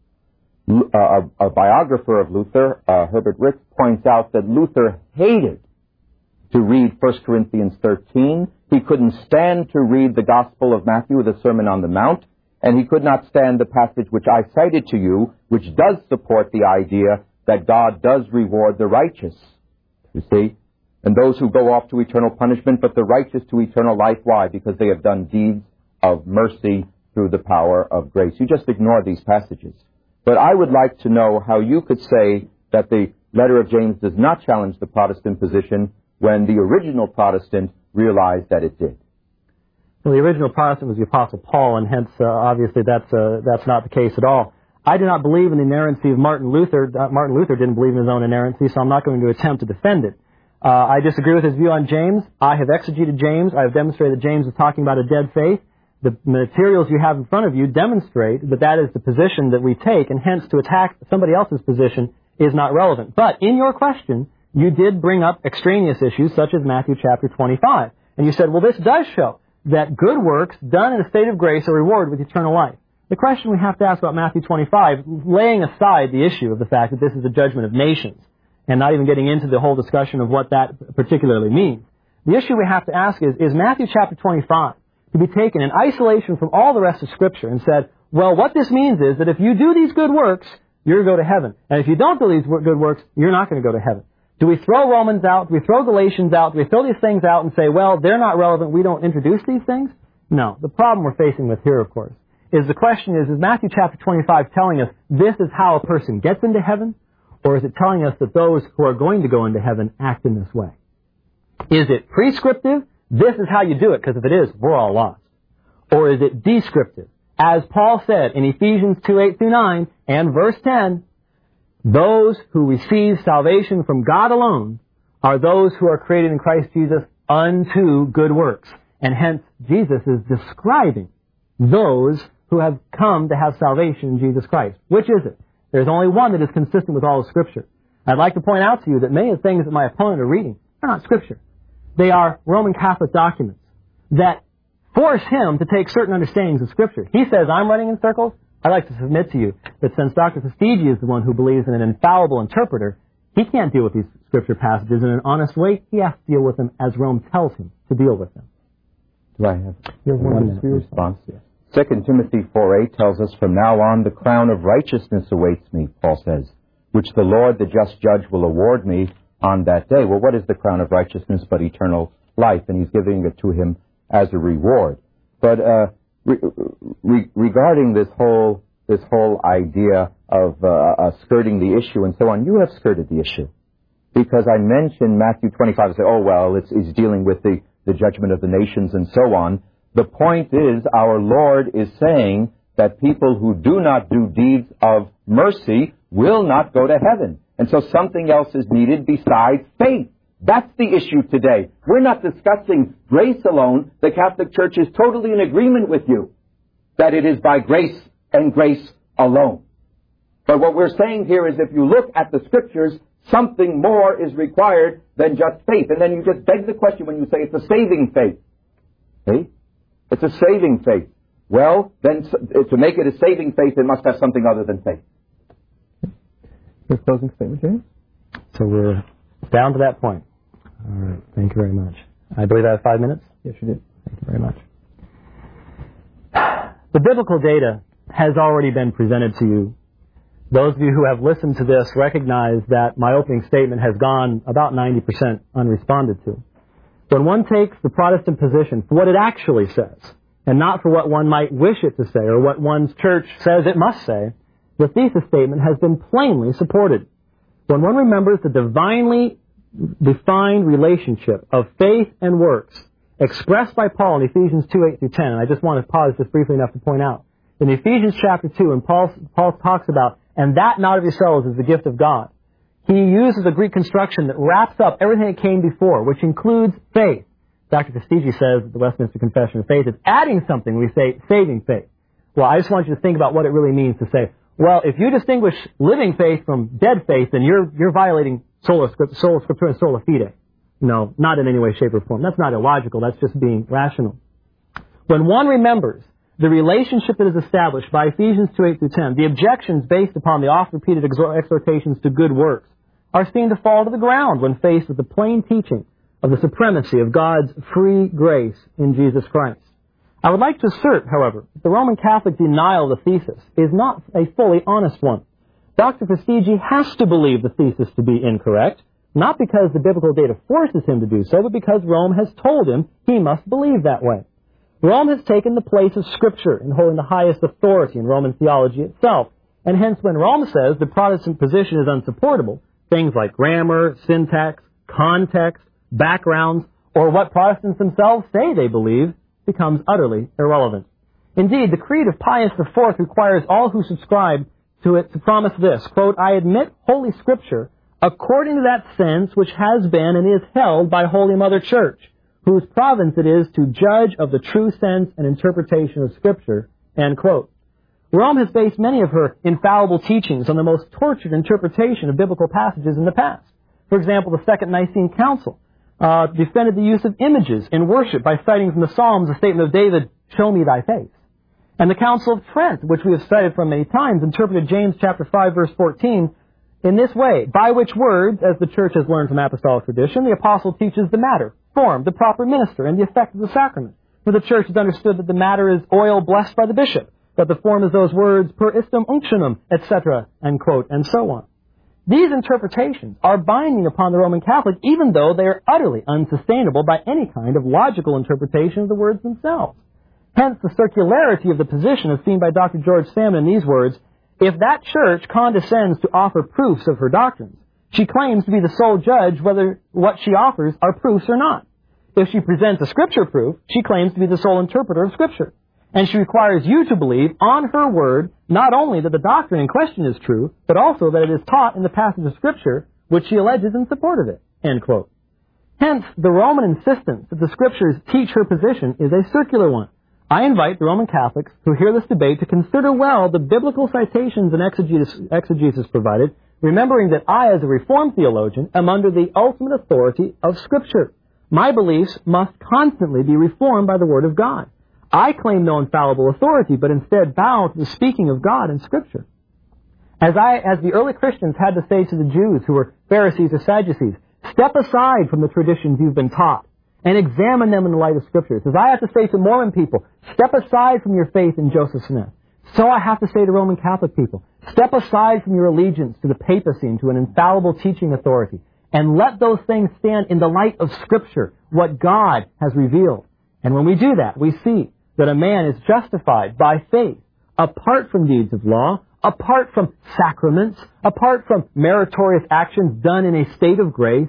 A biographer of Luther, Herbert Rick, points out that Luther hated to read 1 Corinthians 13. He couldn't stand to read the Gospel of Matthew, the Sermon on the Mount, and he could not stand the passage which I cited to you, which does support the idea that God does reward the righteous. You see? And those who go off to eternal punishment, but the righteous to eternal life. Why? Because they have done deeds of mercy through the power of grace. You just ignore these passages. But I would like to know how you could say that the letter of James does not challenge the Protestant position when the original Protestant realized that it did. Well, the original Protestant was the Apostle Paul, and hence, obviously, that's not the case at all. I do not believe in the inerrancy of Martin Luther. Martin Luther didn't believe in his own inerrancy, so I'm not going to attempt to defend it. I disagree with his view on James. I have exegeted James. I have demonstrated that James is talking about a dead faith. The materials you have in front of you demonstrate that that is the position that we take, and hence to attack somebody else's position is not relevant. But in your question, you did bring up extraneous issues such as Matthew chapter 25. And you said, well, this does show that good works done in a state of grace are rewarded with eternal life. The question we have to ask about Matthew 25, laying aside the issue of the fact that this is a judgment of nations, and not even getting into the whole discussion of what that particularly means, the issue we have to ask is Matthew chapter 25 to be taken in isolation from all the rest of Scripture and said, well, what this means is that if you do these good works, you're going to go to heaven. And if you don't do these good works, you're not going to go to heaven. Do we throw Romans out? Do we throw Galatians out? Do we throw these things out and say, well, they're not relevant, we don't introduce these things? No. The problem we're facing with here, of course, is the question is Matthew chapter 25 telling us this is how a person gets into heaven? Or is it telling us that those who are going to go into heaven act in this way? Is it prescriptive? This is how you do it, because if it is, we're all lost. Or is it descriptive? As Paul said in Ephesians 2:8-9 and verse 10, those who receive salvation from God alone are those who are created in Christ Jesus unto good works. And hence, Jesus is describing those who have come to have salvation in Jesus Christ. Which is it? There's only one that is consistent with all of Scripture. I'd like to point out to you that many of the things that my opponent are reading are not Scripture. They are Roman Catholic documents that force him to take certain understandings of Scripture. He says, I'm running in circles. I'd like to submit to you that since Dr. Fastigi is the one who believes in an infallible interpreter, he can't deal with these Scripture passages in an honest way. He has to deal with them as Rome tells him to deal with them. Do I have one minute response? Yes. 2 Timothy 4:8 tells us, from now on the crown of righteousness awaits me, Paul says, which the Lord, the just judge, will award me on that day. Well, what is the crown of righteousness but eternal life? And he's giving it to him as a reward. But regarding this whole idea of skirting the issue and so on, you have skirted the issue. Because I mentioned Matthew 25 and say, oh, well, it's dealing with the judgment of the nations and so on. The point is, our Lord is saying that people who do not do deeds of mercy will not go to heaven. And so something else is needed besides faith. That's the issue today. We're not discussing grace alone. The Catholic Church is totally in agreement with you that it is by grace and grace alone. But what we're saying here is if you look at the Scriptures, something more is required than just faith. And then you just beg the question when you say it's a saving faith. See? It's a saving faith. Well, then to make it a saving faith, it must have something other than faith. Your closing statement, James? So we're down to that point. All right. Thank you very much. I believe I have 5 minutes? Yes, you did. Thank you very much. The biblical data has already been presented to you. Those of you who have listened to this recognize that my opening statement has gone about 90% unresponded to. When one takes the Protestant position for what it actually says, and not for what one might wish it to say or what one's church says it must say, the thesis statement has been plainly supported. When one remembers the divinely defined relationship of faith and works expressed by Paul in Ephesians 2:8-10, and I just want to pause just briefly enough to point out, in Ephesians chapter 2, and Paul talks about, and that not of yourselves is the gift of God, he uses a Greek construction that wraps up everything that came before, which includes faith. Dr. Fastigi says that the Westminster Confession of Faith is adding something when we say saving faith. Well, I just want you to think about what it really means to say, well, if you distinguish living faith from dead faith, then you're violating sola scriptura and sola fide. No, not in any way, shape, or form. That's not illogical. That's just being rational. When one remembers the relationship that is established by Ephesians 2:8-10, the objections based upon the oft-repeated exhortations to good works are seen to fall to the ground when faced with the plain teaching of the supremacy of God's free grace in Jesus Christ. I would like to assert, however, that the Roman Catholic denial of the thesis is not a fully honest one. Dr. Fastigi has to believe the thesis to be incorrect, not because the biblical data forces him to do so, but because Rome has told him he must believe that way. Rome has taken the place of Scripture in holding the highest authority in Roman theology itself, and hence when Rome says the Protestant position is unsupportable, things like grammar, syntax, context, backgrounds, or what Protestants themselves say they believe becomes utterly irrelevant. Indeed, the Creed of Pius IV requires all who subscribe to it to promise this, quote, I admit Holy Scripture according to that sense which has been and is held by Holy Mother Church, whose province it is to judge of the true sense and interpretation of Scripture, end quote. Rome has based many of her infallible teachings on the most tortured interpretation of biblical passages in the past. For example, the Second Nicene Council defended the use of images in worship by citing from the Psalms the statement of David, show me thy face. And the Council of Trent, which we have cited from many times, interpreted James chapter 5, verse 14 in this way: by which words, as the Church has learned from apostolic tradition, the apostle teaches the matter, form, the proper minister, and the effect of the sacrament. For the Church has understood that the matter is oil blessed by the bishop, that the form is those words per istum unctionem, etc., and quote, and so on. These interpretations are binding upon the Roman Catholic, even though they are utterly unsustainable by any kind of logical interpretation of the words themselves. Hence, the circularity of the position is seen by Dr. George Salmon in these words: if that Church condescends to offer proofs of her doctrines, she claims to be the sole judge whether what she offers are proofs or not. If she presents a Scripture proof, she claims to be the sole interpreter of Scripture. And she requires you to believe on her word not only that the doctrine in question is true, but also that it is taught in the passage of Scripture which she alleges in support of it. End quote. Hence, the Roman insistence that the Scriptures teach her position is a circular one. I invite the Roman Catholics who hear this debate to consider well the biblical citations and exegesis provided, remembering that I, as a Reformed theologian, am under the ultimate authority of Scripture. My beliefs must constantly be reformed by the Word of God. I claim no infallible authority, but instead bow to the speaking of God in Scripture. As the early Christians had to say to the Jews who were Pharisees or Sadducees, step aside from the traditions you've been taught and examine them in the light of Scriptures. As I have to say to Mormon people, step aside from your faith in Joseph Smith, so I have to say to Roman Catholic people, step aside from your allegiance to the papacy and to an infallible teaching authority, and let those things stand in the light of Scripture, what God has revealed. And when we do that, we see that a man is justified by faith, apart from deeds of law, apart from sacraments, apart from meritorious actions done in a state of grace.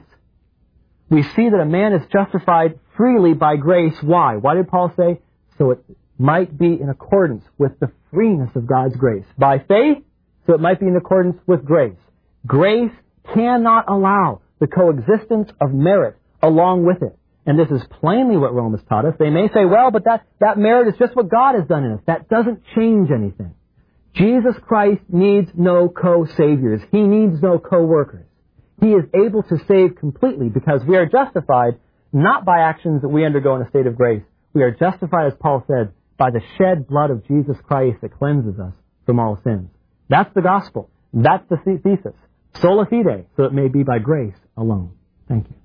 We see that a man is justified freely by grace. Why? Why did Paul say? So it might be in accordance with the freeness of God's grace. By faith, so it might be in accordance with grace. Grace cannot allow the coexistence of merit along with it. And this is plainly what Rome has taught us. They may say, well, but that merit is just what God has done in us. That doesn't change anything. Jesus Christ needs no co-saviors. He needs no co-workers. He is able to save completely because we are justified not by actions that we undergo in a state of grace. We are justified, as Paul said, by the shed blood of Jesus Christ that cleanses us from all sins. That's the gospel. That's the thesis. Sola fide, so it may be by grace alone. Thank you.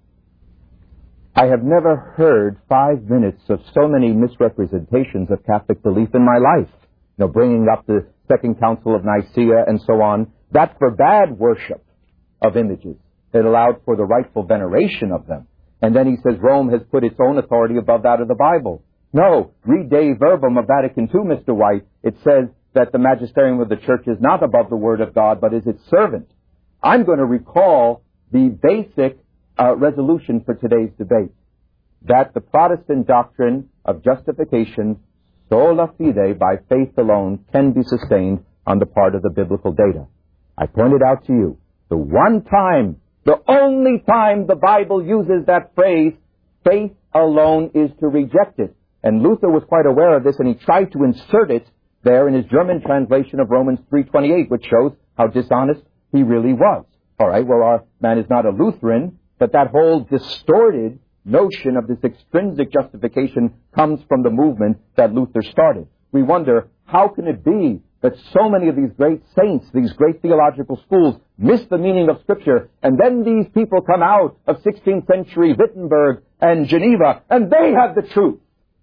I have never heard 5 minutes of so many misrepresentations of Catholic belief in my life. Bringing up the Second Council of Nicaea and so on. That forbade worship of images. It allowed for the rightful veneration of them. And then he says Rome has put its own authority above that of the Bible. No, read Dei Verbum of Vatican II, Mr. White. It says that the magisterium of the Church is not above the Word of God, but is its servant. I'm going to recall the basic resolution for today's debate, that the Protestant doctrine of justification, sola fide, by faith alone, can be sustained on the part of the biblical data. I pointed out to you, the one time, the only time the Bible uses that phrase, faith alone, is to reject it. And Luther was quite aware of this, and he tried to insert it there in his German translation of Romans 3:28, which shows how dishonest he really was. All right, well, our man is not a Lutheran, but that whole distorted notion of this extrinsic justification comes from the movement that Luther started. We wonder, how can it be that so many of these great saints, these great theological schools, miss the meaning of Scripture, and then these people come out of 16th century Wittenberg and Geneva, and they have the truth?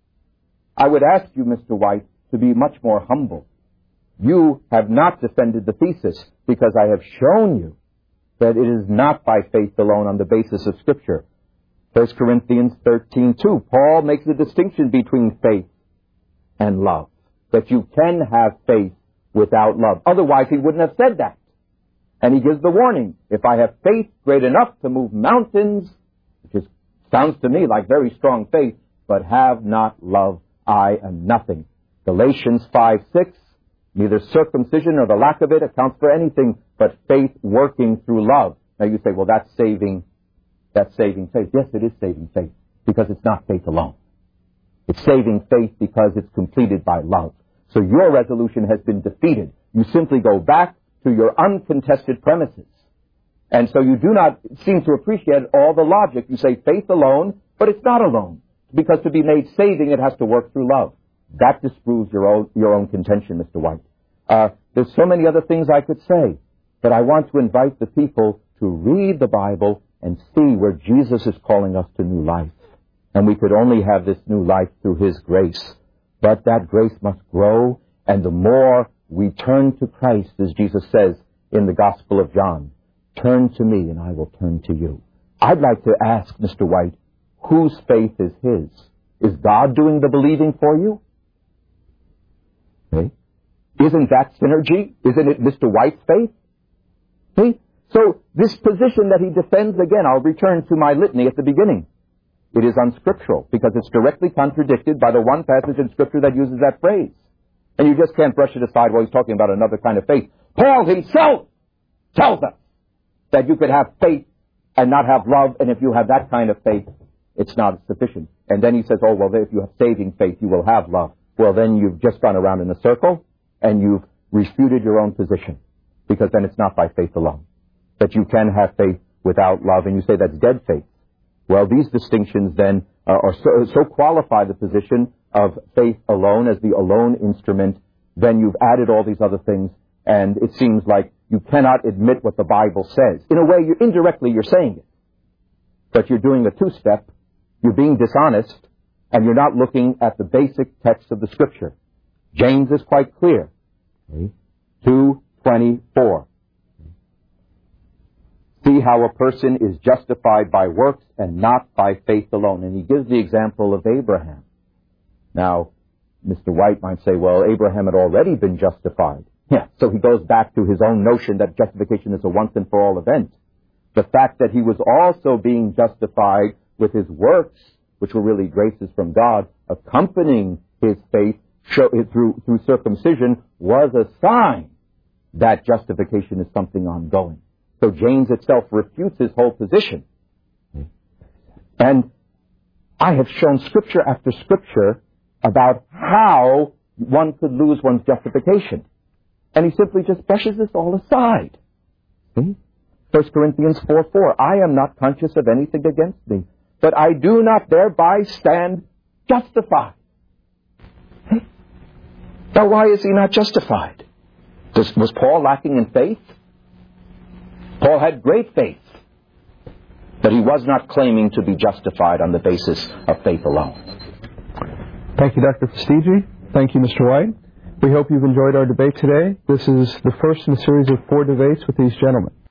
I would ask you, Mr. White, to be much more humble. You have not defended the thesis, because I have shown you that it is not by faith alone on the basis of Scripture. 1 Corinthians 13:2, Paul makes a distinction between faith and love, that you can have faith without love. Otherwise, he wouldn't have said that. And he gives the warning, if I have faith great enough to move mountains, which sounds to me like very strong faith, but have not love, I am nothing. Galatians 5:6, neither circumcision nor the lack of it accounts for anything but faith working through love. Now you say, well, that's saving faith. Yes, it is saving faith, because it's not faith alone. It's saving faith because it's completed by love. So your resolution has been defeated. You simply go back to your uncontested premises. And so you do not seem to appreciate all the logic. You say faith alone, but it's not alone. Because to be made saving, it has to work through love. That disproves your own contention, Mr. White. There's so many other things I could say, but I want to invite the people to read the Bible and see where Jesus is calling us to new life. And we could only have this new life through His grace. But that grace must grow, and the more we turn to Christ, as Jesus says in the Gospel of John, turn to me and I will turn to you. I'd like to ask Mr. White, whose faith is his? Is God doing the believing for you? Okay. Isn't that synergy? Isn't it Mr. White's faith? See? So this position that he defends, again, I'll return to my litany at the beginning. It is unscriptural because it's directly contradicted by the one passage in Scripture that uses that phrase. And you just can't brush it aside while he's talking about another kind of faith. Paul himself tells us that you could have faith and not have love, and if you have that kind of faith, it's not sufficient. And then he says, oh, well, if you have saving faith, you will have love. Well, then you've just gone around in a circle, and you've refuted your own position, because then it's not by faith alone. That you can have faith without love, and you say that's dead faith. Well, these distinctions then are so qualify the position of faith alone as the alone instrument, then you've added all these other things, and it seems like you cannot admit what the Bible says. In a way, indirectly you're saying it. But you're doing a two-step, you're being dishonest, and you're not looking at the basic text of the Scripture. James is quite clear. 2:24. See how a person is justified by works and not by faith alone. And he gives the example of Abraham. Now, Mr. White might say, well, Abraham had already been justified. Yeah, so he goes back to his own notion that justification is a once-and-for-all event. The fact that he was also being justified with his works, which were really graces from God, accompanying his faith through circumcision, was a sign that justification is something ongoing. So James itself refutes his whole position. And I have shown Scripture after Scripture about how one could lose one's justification. And he simply just brushes this all aside. See? 1 Corinthians 4:4, I am not conscious of anything against me, but I do not thereby stand justified. See? Now why is he not justified? Was Paul lacking in faith? Paul had great faith, but he was not claiming to be justified on the basis of faith alone. Thank you, Dr. Fastiggi. Thank you, Mr. White. We hope you've enjoyed our debate today. This is the first in a series of 4 debates with these gentlemen.